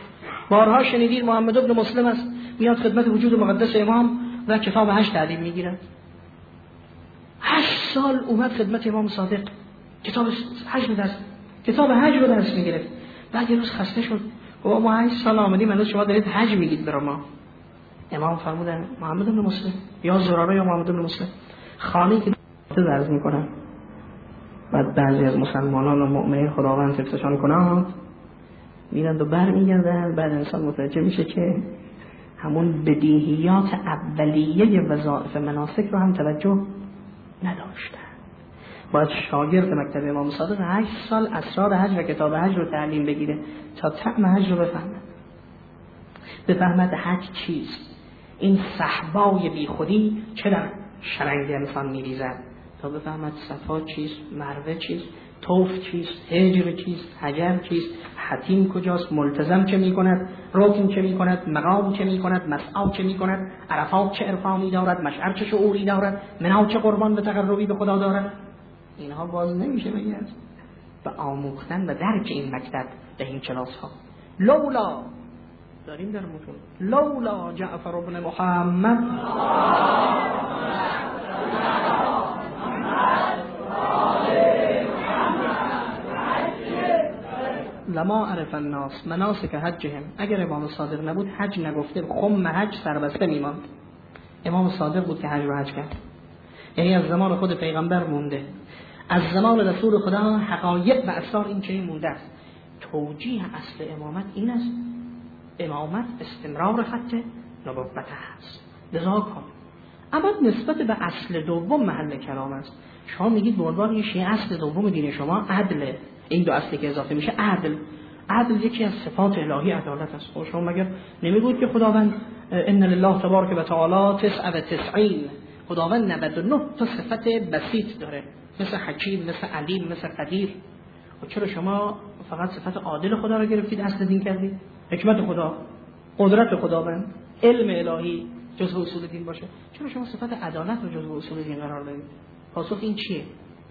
بارها شنیدید محمد ابن مسلم است، میاد خدمت وجود مقدس امام و کتاب حج تعلیم میگیره. هشت سال اومد خدمت امام صادق، کتاب حج رو درس کتاب حج رو درس میگیره. بعد یه روز خسته شد، و ما هشت سال آمدیم هنوز شما دارید حج میگید برای ما. امام فرمودن محمد بن مسلم یا زراره یا محمد بن مسلم، خانه‌ای که درس میکنن بعد بعضی از مسلمانان و مؤمنین خداوند حفظشان کنه میرن و برمیگردن، بعد انسان متوجه میشه که همون بدیهیات اولیه وظایف مناسک رو هم توجه نداشتن. باید شاگرد مکتب امام صادق هشت سال اسرار حج و کتاب حج رو تعلیم بگیره تا طعم حج رو بفهمه، بفهمد حج چیست، این صحبای بی خودی چه در شرنگ انسان میریزد، تا بفهمد صفا چیست، مروه چیست، طوف چیست، هجر چیست، حجر چیست، حتیم کجاست، ملتزم چه میکند، رکن چه میکند، مقام چه میکند، مسعی چه میکند، عرفات چه عرفانی دارد، مشعر چه شعوری دارد، منها چه قربان به تقربی به خدا دارد. اینها باز نمیشه بگید به آموختن و درک این مکتب به این کلاس ها. لولا داریم در متون لولا جعفر بن محمد لما عرف الناس مناسک حجهم، اگر امام صادق نبود حج نگفته، خم حج سربسته میماند. امام صادق بود که حج رو حج کرد، یعنی از زمان خود پیغمبر مونده، از زمان رسول خدا حقایق و اسرار این چنین مونده است. توجیه اصل امامت این است، امامت استمرار خط نبوت است، لذا کن. اما نسبت به اصل دوم محل کلام است. شما میگید به عنوان یه شیعه اصل دوم دین شما عدله، این دو اصلی که اضافه میشه عدل. عدل یکی از صفات الهی عدالت است. خب شما مگر نمیگوید که خداوند ان لله تبارک و تعالی تسع و تسعین، خداوند نود و نه تا صفت بسیط داره، مثل حکیم، مثل علیم، مثل قدیر. و چرا شما فقط صفت عادل خدا را گرفتید اصل دین کردید؟ حکمت خدا، قدرت خداوند، علم الهی جزء اصول دین باشه، چرا شما صفت عدالت رو جزء اصول دین قرار دادید؟ پاسخ این چیه؟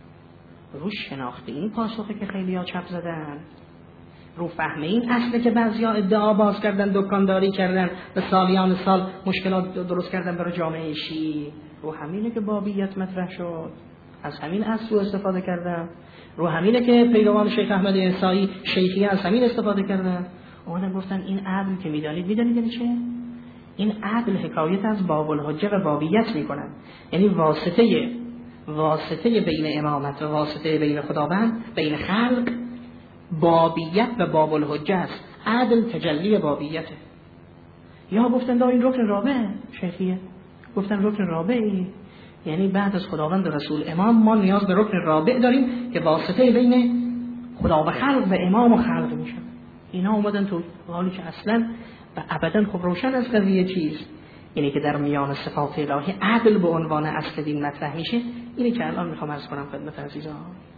رو شناخت این پاسخه که خیلی‌ها چپ زدن، رو فهم این اصله که بعضی‌ها ادعا باز کردن، دکانداری کردن و سالیان سال مشکلات درست کردن برای جامعه شیعی. رو همینه که بابیت مطرح شد، از همین اصل استفاده کردن. رو همینه که پیروان شیخ احمد عیسایی شیخی از همین استفاده کردن. اومدن گفتن این عدل که میدانید میدانید یعنی چه؟ این عدل حکایت از باب الحجه و بابیت میکنن، یعنی واسطه واسطه بین امامت و واسطه بین خداوند بین خلق بابیت و باب الحجه است. عدل تجلی بابیته. یا گفتن دا این رکن رابع شیخیه، گفتن رکن رابعی یعنی بعد از خداوند و رسول امام ما نیاز به رکن رابع داریم که واسطه بین خدا و خلق و امام و خلق میشه. اینا اومدن تو حالی که اصلا و ابدا خب روشن از قضیه چیز اینه که در میان صفات الهی عدل به عنوان اصل دین مطرح میشه. اینه که الان میخوام عرض کنم خدمت عزیزان،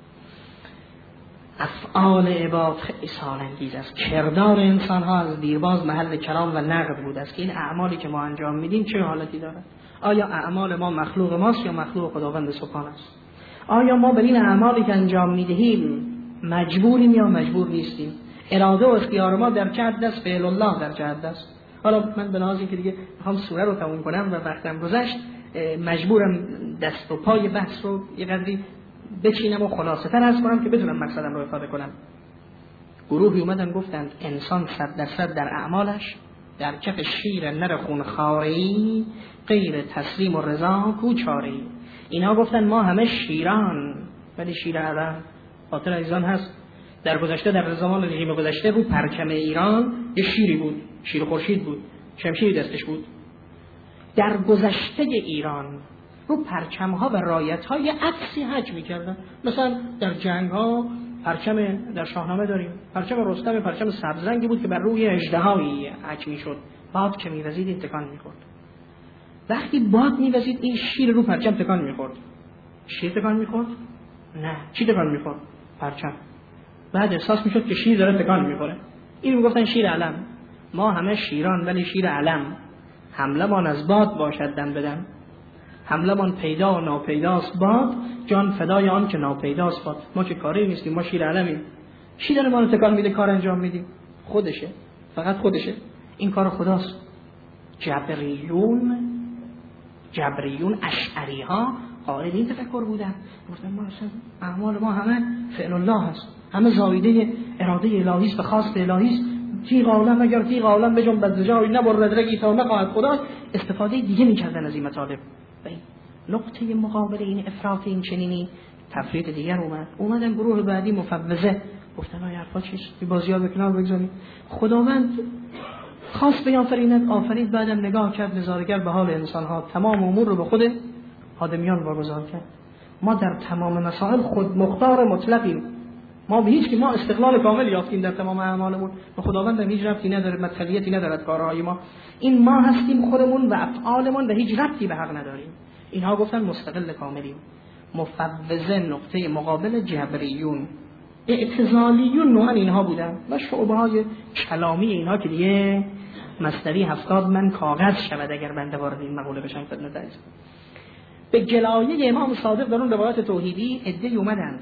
افعال عباد خیلی سال انگیز است. کردار انسان ها از دیرباز محل کلام و نقد بود است که این اعمالی که ما انجام میدیم چه حالتی داره. آیا اعمال ما مخلوق ماست یا مخلوق خداوند سبحانه است؟ آیا ما به این اعمالی که انجام میدهیم مجبوریم یا مجبور نیستیم؟ اراده و اختیار ما در چه حد است؟ فعل الله در چه حد است؟ حالا من به لحاظ اینکه دیگه میخوام سوره رو تموم کنم و وقتم گذشت، مجبورم دست و پای بحث رو یه قدری بچینم و خلاصه تر از کنم که بتونم مقصدم رو افاده کنم. گروهی اومدن گفتند انسان صد درصد در اعمالش در کف شیر نر خونخواری، غیر تسلیم و رضا کوچاری. اینا گفتن ما همه شیران، ولی شیر عرب خاطر ایزان هست. در گذشته در زمان رژیم گذشته بود پرچم ایران یه شیری بود، شیر خورشید بود، شمشیری دستش بود. در گذشته ایران رو پرچم ها و رایت ها یه عکسی حج میکردن. مثلا در جنگ ها پرچم در شاهنامه داریم پرچم رستم، پرچم سبز رنگی بود که بر روی اژدهایی حج میشد. باد که میوزید این تکان میخورد. وقتی باد میوزید این شیر رو پرچم تکان میخورد. شیر تکان میخورد؟ نه. چی تکان میخورد؟ پرچم. بعد احساس میشد که شیر داره تکان میخوره. این میگفتن شیر علم. ما همه شیران ولی شیر علم. حمله من از باد باشد دم بدم، حمله من پیدا و ناپیداست باد، جان فدای آن که ناپیداست باد. ما که کاری نیستیم، ما شیر علمیم. چی داره ما رو تکان میده کار انجام میدیم؟ خودشه، فقط خودشه. این کار خداست. جبریون جبریون اشعری ها قائل این تفکر بودن، گفتن ما اصلا اعمال ما همه فعل الله هست، همه زایده اراده الهی است، به خواست الهی است. تیغ عالم اگر تیغ عالم بجنبد ز جای نبرد رگی تا نخواهد خدا. استفاده دیگه میکردن از این مطالب. و این نقطه مقابل این افراط این چنینی تفریط دیگر اومد. اومدن گروه بعدی مفوضه، گفتن آیا حرفا چیست؟ بی بازی‌ها به کنار بگذارید. خداوند خواست بیافریند، آفرید، بعدم نگاه کرد نظارگر به حال انسان‌ها، تمام امور رو به خود آدمیان واگذار کرد. ما در تمام مسائل خود مختار مطلقیم. ما به هیچ که ما استقلال کامل یافتیم در تمام اعمالمون. به خداوند هم هیچ ربطی نداره، مطلقیتی ندارد کارهای ما. این ما هستیم خودمون و افعالمون و هیچ ربطی به حق نداریم. اینها گفتن مستقل کاملیم. مفوضه نقطه مقابل جبریون. اعتزالیون نوعا اینها بودن و شعبه های کلامی اینها که دیگه مصنوی هفتاد من کاغذ شود اگر بنده وارد این مقوله بشم خدمت عزیز. به گلایه امام صادق در اون روایات توحیدی عده‌ای اومدند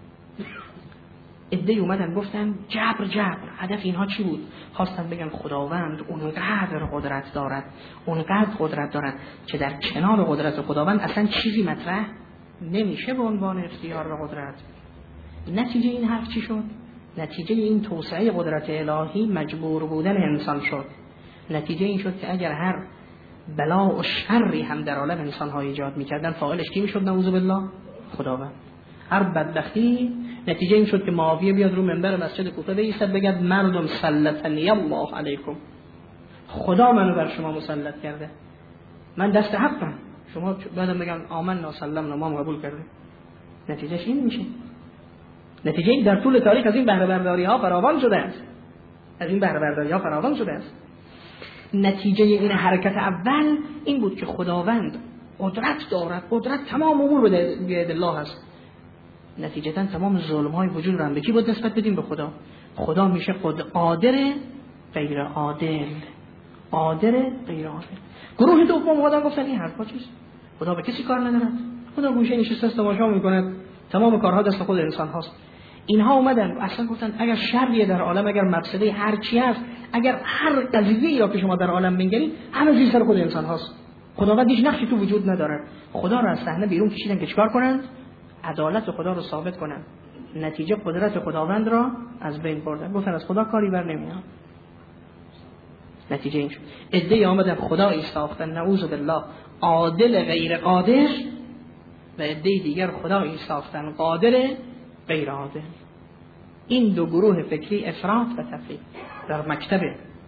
عده‌ای اومدن گفتن جبر جبر هدف اینها چی بود؟ خواستن بگن خداوند اونقدر قدرت دارد اونقدر قدرت دارد که در کنار قدرت خداوند اصلا چیزی مطرح نمیشه به عنوان اختیار و قدرت. نتیجه این حرف چی شد؟ نتیجه این توسعه قدرت الهی مجبور بودن انسان شد. نتیجه این شد که اگر هر بلا و شری هم در عالم انسان‌ها ایجاد می‌کردن، فاعلش کی می‌شد؟ نعوذ بالله خداوند. هر بدبختی نتیجه این شد که معاویه بیاد رو منبر مسجد کوفه بایستد بگه مردم سلطنی الله علیکم، خدا منو بر شما مسلط کرده، من دست حقم، شما بعدم بگن آمنا سلمنا ما قبول کردیم. نتیجهش این میشه. نتیجه این در طول تاریخ از این بهره برداری ها فراوان شده است. از این بهره برداری ها فراوان شده است. نتیجه این حرکت اول این بود که خداوند قدرت دارد، قدرت تمام امور به ید الله است. نتیجتا تمام ظلم های وجود رو هم به کی بود نسبت بدیم؟ به خدا. خدا میشه خود قادر غیر عادل، قادر غیر عادل. گروه دوم اومدن گفتن این حرفا چیست؟ خدا به کسی کار ندارد، خدا گوشه نشسته است تماشا میکند، تمام کارها دست خود انسان هاست. اینها اومدن اصلا گفتن اگر شری در عالم، اگر مفسده هر چی هست، اگر هر قضیه‌ای را که شما در عالم بنگرید، همه زیر سر خود انسان هاست. خداوند هیچ نقشی تو وجود ندارد. خدا را از صحنه بیرون کشیدن که چیکار کنند؟ عدالت خدا رو ثابت کنند. نتیجه قدرت خداوند را از بین بردن. گفتن از خدا کاری بر نمیاد. نتیجه این شد عده‌ای آمدن خدایی ساختن، نعوذ بالله، عادل غیر قادر، و عده‌ای دیگر خدایی ساختن قادر غیر عادل. این دو گروه فکری افراط و تفریط در مکتب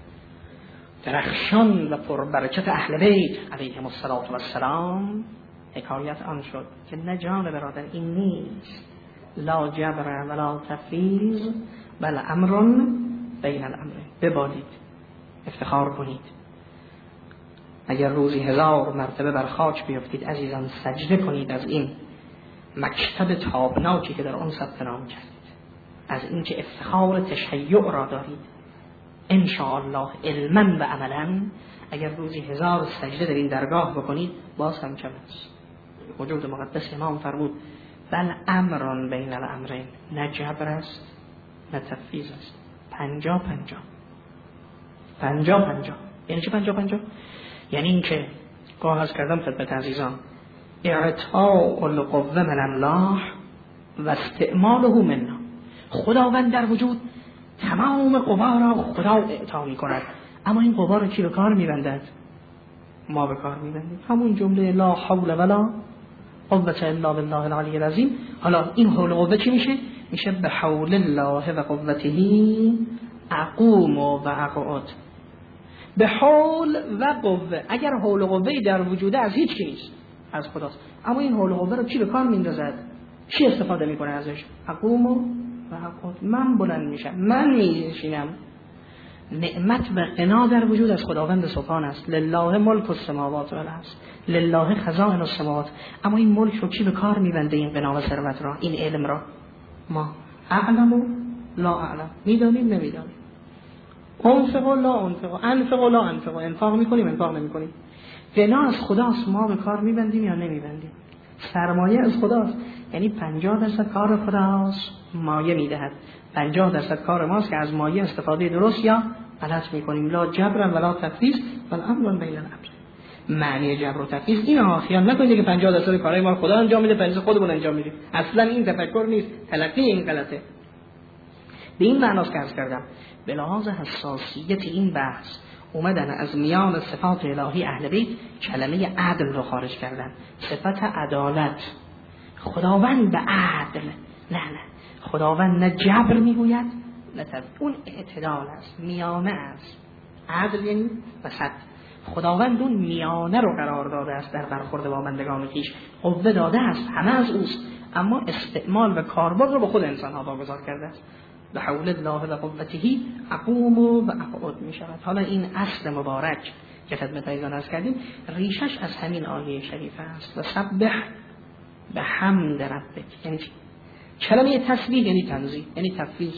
درخشان و پربرکت اهل بیت علیهم السلام حکایت آن شد که نه جان برادر این نیست، لا جبر ولا تفیض بل امر بین الامر. ببالید، افتخار کنید. اگر روزی هزار مرتبه بر خاک بیفتید عزیزان، سجده کنید از این مکتب تابناکی که در آن ثبت نام کردید، از این که افتخار تشیع را دارید. ان شاء الله علما و عملا اگر روزی هزار سجده در این درگاه بکنید باز هم کم است. وجود مقدس امام فرمود بل امران بین الامرین، نه جبر است نه تفیض است، پنجا پنجا پنجا پنجا. یعنی چه پنجا پنجا؟ یعنی این که گاه از کردم خدمت عزیزان، اعطاء القوه من الله و استعماله منا. خداوند در وجود تمام قوا را خدا اعطا می کند، اما این قوا را کی به کار می بندد؟ ما به کار می بندیم. همون جمله لا حول ولا قوة الا بالله العلی العظیم. حالا این حول و قوه چی میشه؟ میشه به حول الله و قوته اقوم و اقعد. به حول و قوه، اگر حول و قوه در وجوده از هیچ کی نیست، از خداست، اما این حول و قوه رو کی به کار میندازد؟ چی استفاده میکنه ازش؟ اقوم و اقعد. من بلند میشم، من میشینم. نعمت و غنا در وجود از خداوند سبحان است. لله ملک السماوات و الارض، لله خزائن السماوات. اما این ملک رو کی به کار میبنده؟ این غنا و ثروت را، این علم را. ما اعلم و لا اعلم، میدانیم نمیدانیم، انفق و لا انفق، انفق و لا انفق، انفاق میکنیم انفاق نمیکنیم. غنا از خداست، ما به کار میبندیم یا نمیبندیم. سرمایه از خداست، یعنی پنجاه درصد کار خداست، مایه میدهد. پنجاه درصد کار ماست که از مایه استفاده درست یا غلط میکنیم. لا جبرا ولا تفویض بل امر بین الامر. معنی جبر و تفویض اینا، خیال نکنید که پنجاه درصد کارهای ما خدا انجام میده، پنجاه خودمون انجام میدیم. اصلا این تفکر نیست، تلقی این غلطه. به این معناست که عرض کردم به لحاظ حساسیت این بحث اومدن از میان صفات الهی اهل بیت کلمه عدل رو خارج کردن. صفت عدالت، خداوند به عدل، نه نه خداوند نه جبر میگوید نه تفویض، اون اعتدال است، میانه است. عدل یعنی وسط. خداوند اون میانه رو قرار داده است در برخورد با بندگان خویش، قوه داده است، همه از اوست، اما استعمال و کاربرد رو به خود انسان ها واگذار کرده است. به حول الله و قوته اقوم و اقعد می شود. حالا این اصل مبارک که خدمت ایزان عرض کردیم ریشش از همین آیه شریفه است. و سبح به حمد ربک، یعنی کلمه تسبیح یعنی تنزیه، یعنی تفویض.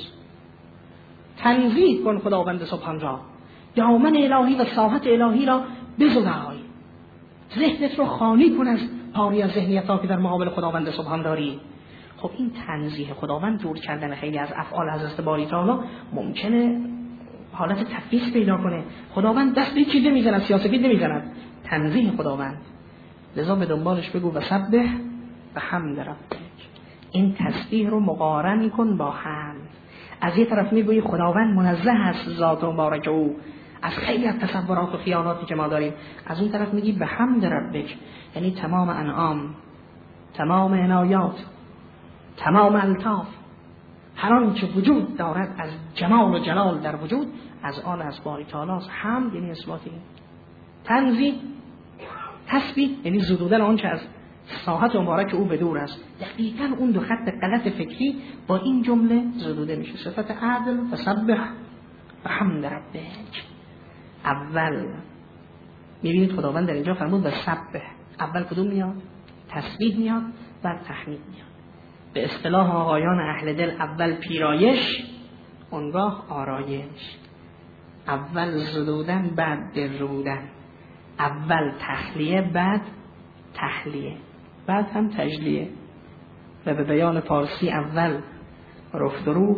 تنزیه کن خداوند سبحان را، دامن الهی و ساحت الهی را بزدای، ذهنت رو خالی کن از پاری از ذهنیت ها که در مقابل خداوند سبحان داری. خب این تنزیه خداوند، دور کردن خیلی از افعال حضرت باری تعالی ممکنه حالت تفویض پیدا کنه. خداوند دست به چیز نمیزند، سیاسفید نمیزند، تنزیه خداوند. لذا به دنبالش بگو و سبح و حمد ربک. این تسبیح رو مقارن کن با حمد. از یه طرف میگویی خداوند منزه است ذات مبارک او از خیلی از تصورات و خیاناتی که ما داریم، از اون طرف میگی به حمد ربک، یعنی تمام انعام، تمام عنایات، تمام الطاف، هر آنچه وجود دارد از جمال و جلال در وجود از آن از باری تعالی است. حمد یعنی اثباتی، تنزیه تسبیح یعنی زدودن آنچه از ساحت مبارک او به دور است. دقیقاً اون دو خط غلط فکری با این جمله زدوده میشه. صفت عدل و سبح و حمد ربک. اول میبینید خداوند در اینجا فرمود و سبح، اول کدوم میاد؟ تسبیح میاد، بعد تحمید میاد. به اصطلاح آقایان اهل دل اول پیرایش، اونگاه آرایش. اول زدودن بعد درودن، اول تخلیه بعد تحلیه، بعد هم تجلیه. و به بیان پارسی اول رفت رو،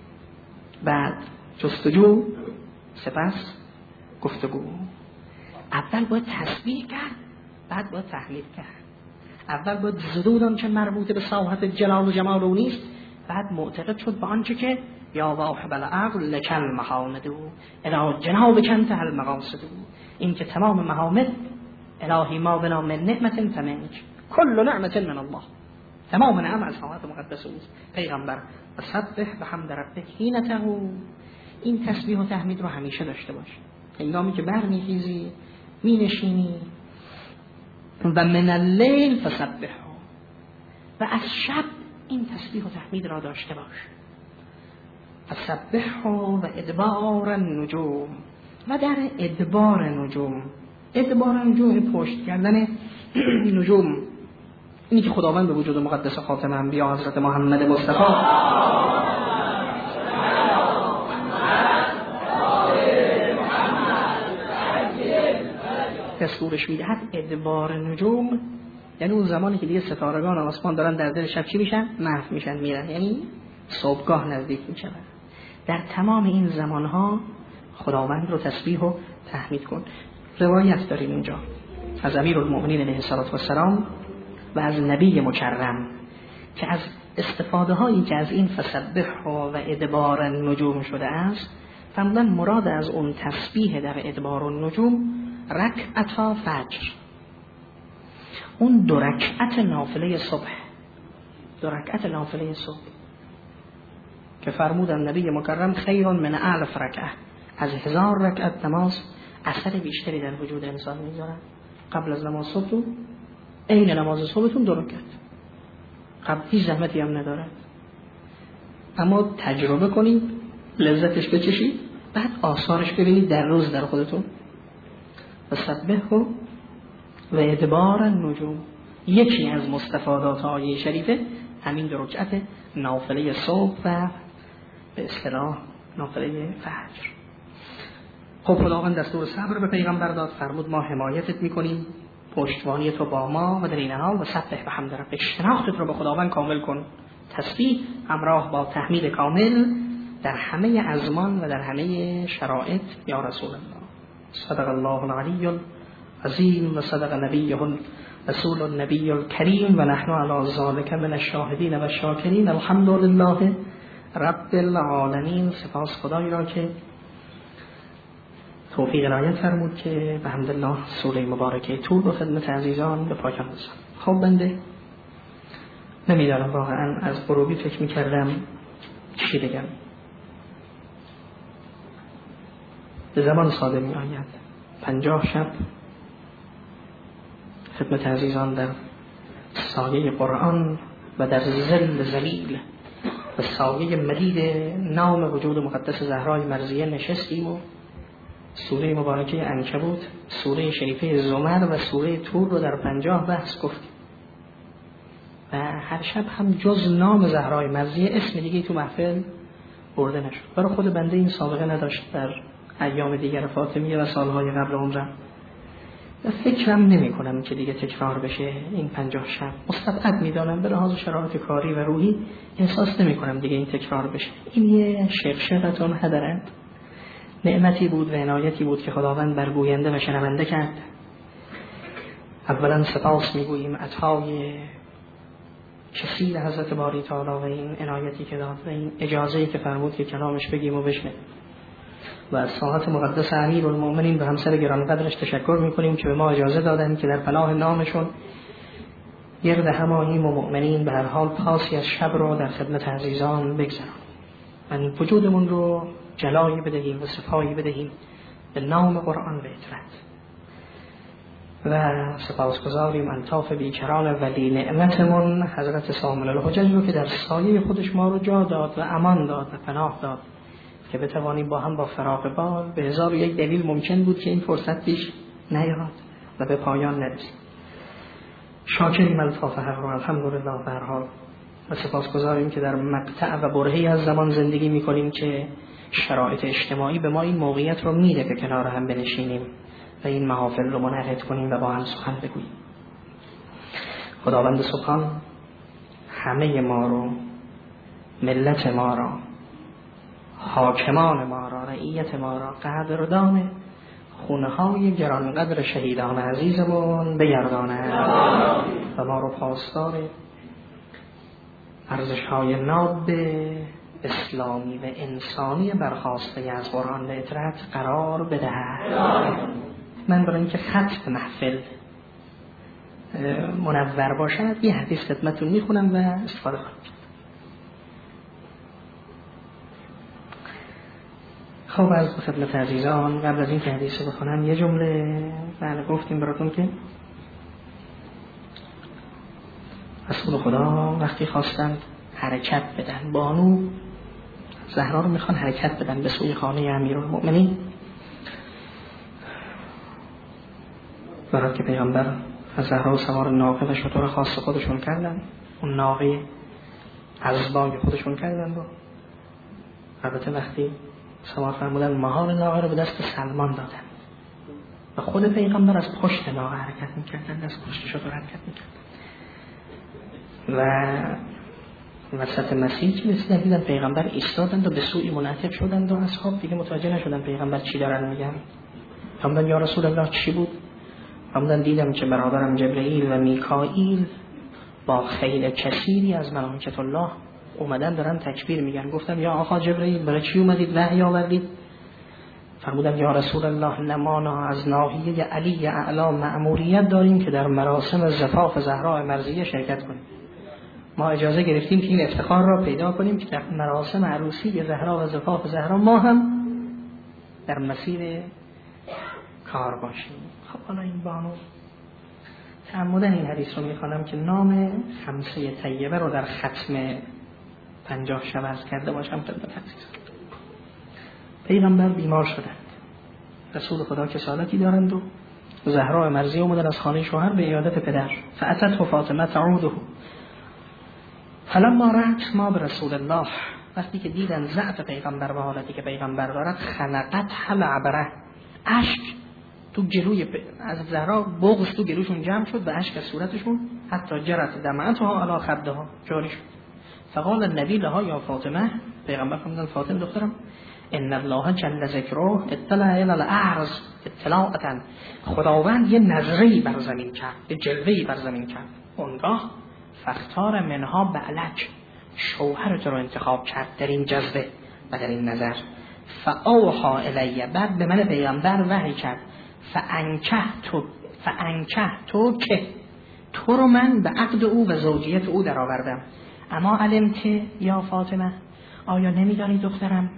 بعد جستجو، سپس گفتگو. اول باید تسبیح کرد، بعد باید تحلیل کرد. اول باید زدود آنچه مربوط به ساحت جلال و جمال او نیست، بعد معتقد شد به آنچه که یا واحب العقل لکل محامدو الی جناب کنت المقاصد. این که تمام محامد الهی ما بنا من نعمت فمنک، کل نعمت من الله، تمام نعم از ساحت مقدس اوست. پیغمبر و سبح بحمد ربک حین تقوم. این تسبیح و تحمید رو همیشه داشته باش. هنگامی که برمیخیزی، مینشینی، و من اللیل فسبح، و از شب این تسبیح و تحمید را داشته باش. فسبح و ادبار النجوم، و در ادبار نجوم. ادبار نجوم پشت کردن نجوم، اینی که خداوند به وجود مقدس خاتم انبیا حضرت محمد مصطفی دستورش میدهد. ادبار نجوم یعنی اون زمانی که دیگه ستارگان آسمان دارن در دل شب چی میشن؟ محو میشن، میرن، یعنی صبحگاه نزدیک میشن. در تمام این زمانها خداوند رو تسبیح و تحمید کن. روایت داریم اینجا از امیرالمؤمنین علیه السلام و از نبی مکرم که از استفاده هایی که از این فسبح و ادبار النجوم شده است، فرمودن مراد از اون تسبیح در ادبار النجوم رکعتا فجر، اون دو رکعت نافله صبح، دو رکعت نافله صبح که فرمودن نبی مکرم خیر من الف رکعه، از هزار رکعت نماز اثر بیشتری در وجود انسان میذارن. قبل از نماز صبح تو عین نماز صبحتون دو رکعت، قبل هیچ زحمتی هم ندارد، اما تجربه کنید، لذتش بچشید، بعد آثارش ببینید در روز در خودتون. و سبح و ادبار النجوم، یکی از مستفادات آیه شریفه همین دو رکعت نافله صبح و به اصطلاح نافله فجر. خب خداوند دستور صبر به پیغمبر داد، فرمود ما حمایتت میکنیم، پشتوانی تو با ما، و در این حال و سبح بحمد ربک، شناختت رو به خداوند کامل کن، تسبیح همراه با تحمید کامل، در همه ازمان و در همه شرایط یا رسول الله. صدق الله العلی العظیم و صدق نبیه رسول النبی الکریم و نحن علی ذلک من الشاهدین و الشاکرین. الحمد لله رب العالمین. سپاس خدایی را که توفیق عنایت فرمود که به حمدالله سوره مبارکه طور و خدمت عزیزان به پایان رساند. خب بنده نمیدارم واقعا، از غروبی فکر میکردم چی بگم. به زمان ساده می آید پنجاه شب خدمت عزیزان در سایه قرآن و در ظل ذلیل و سایه مدید نام وجود مقدس زهرای مرضیه نشستیم و سوره مبارکه عنکبوت، سوره شریفه زمر و سوره طور رو در پنجاه بحث گفتیم و هر شب هم جز نام زهرای مرضیه اسم دیگه تو محفل برده نشد. برای خود بنده این سابقه نداشت در ایام دیگر فاطمیه و سالهای قبل عمرم و فکرم نمی کنم که دیگه تکرار بشه. این پنجاه شب مستبعد می دانم، به لحاظ شرایط کاری و روحی احساس نمی کنم دیگه این تکرار بشه. این یه شرشقتون هدرند، نعمتی بود و عنایتی بود که خداوند بر گوینده و شنونده کرد. اولا سپاس می گوییم عطای کثیر حضرت باری تعالی و این عنایتی که داد و این اجازه‌ای که فرمود که کلامش بگیم و بشنویم. و از ساعت مقدس امیرالمؤمنین به همسر گرانقدرش تشکر میکنیم که به ما اجازه دادن که در پناه نامشون گرد هماییم و مؤمنین به هر حال پاسی از شب رو در خدمت عزیزان بگذاریم و این وجودمون رو جلایی بدهیم و صفایی بدهیم به نام قرآن به اطرت. و سپاسگزاریم انطاف بیکران ولی نعمتمون حضرت سامل الحجج رو که در سایه خودش ما رو جا داد و امان داد و پناه داد که بتوانیم با هم با فراق بال به هزار و یک دلیل ممکن بود که این فرصت پیش نیاد و به پایان نرسید. شاکریم الطاف حق رو الحمدلله به هر حال و سپاسگزاریم که در مقطع و برهه‌ای از زمان زندگی می‌کنیم که شرایط اجتماعی به ما این موقعیت رو میده که کنار هم بنشینیم و این محافل رو منعقد کنیم و با هم سخن بگوییم. خداوند سبحان همه ما رو، ملت ما را، حاکمان ما را، رعیت ما را قدردان خونه‌های گرانقدر شهیدان عزیزمون بگرداند و ما رو پاسدار ارزش‌های ناب اسلامی و انسانی برخواسته از قرآن به اطرت قرار بدهد. من برای اینکه ختم محفل منور باشد یه حدیث خدمتتون میخونم و استفاده کنم. خب از خدمت عزیزان قبل از این که حدیث بخونم یه جمله بله گفتیم براتون که رسول خدا وقتی خواستند حرکت بدن، بانو زهرا رو میخوان حرکت بدن به سوی خانه امیرالمؤمنین، برای که پیغمبر از زهرا سوار ناقه و شتر خاص خودشون کردن، اون ناقه از باگ خودشون کردن و البته وقتی سوار فرمودن مهار ناقه رو به دست سلمان دادن و خود پیغمبر از پشت ناقه حرکت میکردن، از پشت شتر حرکت میکردن و وسط مسیح که رسیدن دیدن پیغمبر ایستادند و به سوی منعطف شدند و اصحاب دیگه متوجه نشدن پیغمبر چی دارن میگن. فرمودن یا رسول الله چی بود؟ فرمودن دیدم که برادرم جبرئیل و میکائیل با خیل کثیری از ملائکه الله اومدن دارن تکبیر میگن. گفتم یا آقا جبرئیل برای چی اومدید وحی آوردید؟ فرمودن یا رسول الله نمانا از ناحیه علی اعلی مأموریت داریم که در مراسم زفاف زهرا مرضیه شرکت کنیم. ما اجازه گرفتیم که این افتخار را پیدا کنیم که در مراسم عروسی زهرا و زفاف زهرا ما هم در مسیر کار باشیم. خب حالا این بانو تعمدن این حدیث رو میخوانم که نام خمسه طیبه رو در ختم پنجاه شب عرض کرده باشم خدمت عزیز. پیغمبر بیمار شدند، رسول خدا کسالتی دارند و زهرا مرضیه اومدن از خانه شوهر به عیادت پدر. فاتته فاطمه تعوده فلما رأت ما برسول الله، وقتی که دیدن ضعف پیغمبر و حالتی که پیغمبر دارد، خنقت حل عبره، اشک تو جلوی از زهرا بغض تو جلوشون جمع شد و اشک از صورتشون حتی جرت دمعتها علی خدها جاری شد. فقال النبی لها یا فاطمه، پیغمبر فرمودن فاطمه دخترم، ان الله جل ذکره اطلع الی الارض اطلاعتا، خداوند یه نظری بر زمین کرد، یه جلوه‌ای بر زمین کرد. اونگاه فاختار منها بعلک، شوهر تو رو انتخاب کرد در این جذبه و در این نظر. فاوحا الیه، بعد به من پیغمبر وحی کرد، فانکه تو فانکه تو که تو رو من به عقد او و زوجیت او در آوردم. اما علمت یا فاطمه، آیا نمیدانی دخترم،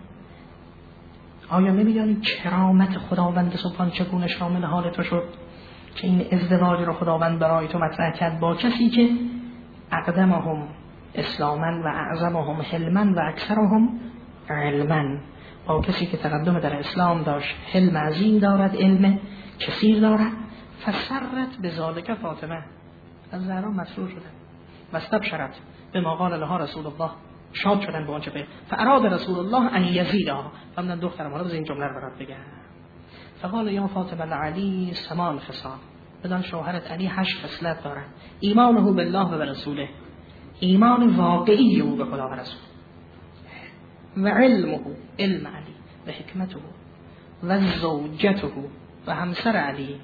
آیا نمیدانی کرامت خداوند سبحان چگونه شامل حال تو شد که این ازدواج رو خداوند برای تو مطرح کرد با کسی که اقدمهم اسلاما و اعظمهم حلما و اکثرهم علما، با کسی که تقدم در اسلام داشت، حلم عظیم دارد، علم کثیر دارد. فسرت به ذالک فاطمه، از زهرا مسرور شدن و استبشرت به ما قال لها رسول الله، شاد شدن به آنچه پیغمبر. فاراد رسول الله ان یزیدها، فرمودن دخترم حالا بذار این جمله رو برات بگم. فقال یا فاطمه لعلی ثمان خصال، بدان شوهرت علی هشت خصلت دارد. ایمانه بالله و برسوله، ایمان واقعی او به خدا و رسول، و علمه، علم علی، و حکمته، و زوجته، و همسر علی،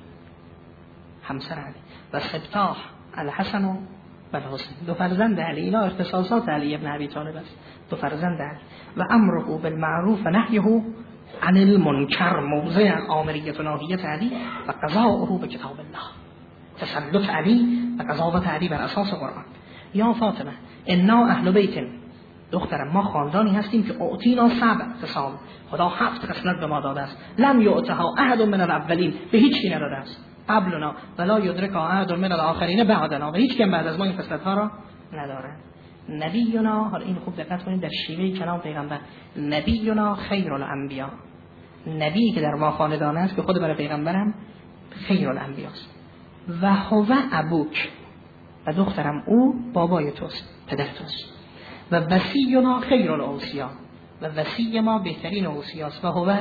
همسر علی، و سبطاح الحسن و الحسین، دو فرزند علی. اینا اختصاصات علی ابن ابی طالب است، دو فرزند علی. و امره بالمعروف و نهیه عن المنکر، موضع آمریت و ناهیت علی. و قضاؤه به کتاب الله، تسلط علی و قضاوت علی بر اساس قرآن. یا فاطمه انا اهل بیت، دخترم ما خاندانی هستیم که اعطینا سبع خصال، خدا هفت خصلت به ما داده است. لم یعطها احد من الاولین، به هیچ کی نداده است قبلنا، ولا یدرک احد من الاخرین بعدنا، و هیچ کم بعد از ما این خصلت ها را نداره. نبینا، حالا این خوب دقت کنید در شیوه کلام پیغمبر، نبینا خیر الانبیا، نبی که در ما خاندان است که خود برای پیغمبرم خیر الانبیا است. و هو ابوک، و دخترم او بابای توست، پدر توست. و وصینا خیر الاوصیا، و وصی ما بهترین اوصیاست. و هو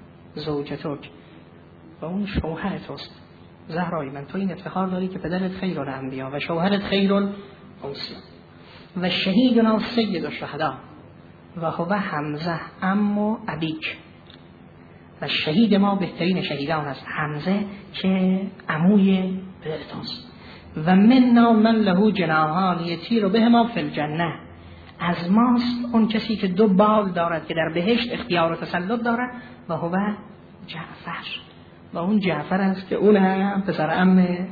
زوجتک، و اون شوهر توست. زهرای من، تو این افتخار داری که پدرت خیر الانبیا و شوهرت خیر الاوصیا. و شهیدنا سید الشهدا، و هو حمزه عمو ابیک، و شهید ما بهترین شهیدان است، حمزه که عموی پدرتاست. و مننا من له جناحان یطیر بهما فی الجنه، از ماست اون کسی که دو بال دارد که در بهشت اختیار و تسلط دارد. و هو جعفر، و اون جعفر است که اون هم پسر عمه.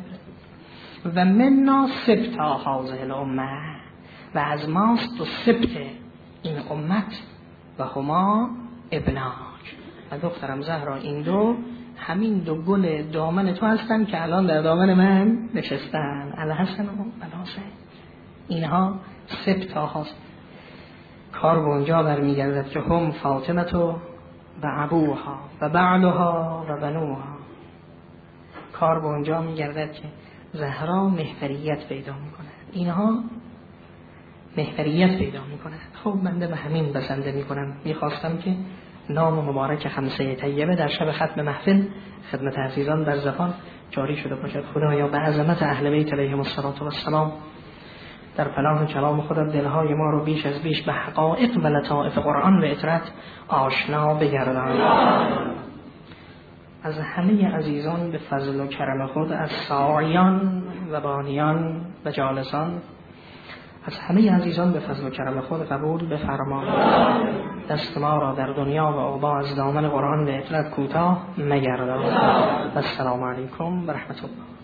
و مننا سبط هذه الامه، و از ماست دو سبط این امت. و هما ابناک، و دخترم زهرا این دو همین دو گل دامن تو هستن که الان در دامن من نشستن، الحسن و الحسین. اینها سبط هاست. کار به اونجا برمیگردد که هم فاطمه تو و ابوها و بعلها و بنوها. کار به اونجا میگردد که زهرا محوریت پیدا میکنه، اینها محوریت پیدا میکنه. خب بنده به همین بسنده میکنم. میخواستم که نام مبارک خمسه طیبه در شب ختم محفل خدمت عزیزان در زبان جاری شده باشد. خدایا به عظمت اهل بیت علیهم الصلاة والسلام در پناه کلام خودت دلهای ما رو بیش از بیش به حقایق و لطائف قرآن و اطرت آشنا بگردان. از همه عزیزان به فضل و کرم خود، از ساعیان و بانیان و جالسان، از همه عزیزان به فضل و کرم خود قبول بفرما. دست ما را در دنیا و عقبا از دامن قرآن و اطرت کوتاه مگردان. السلام علیکم و رحمت الله.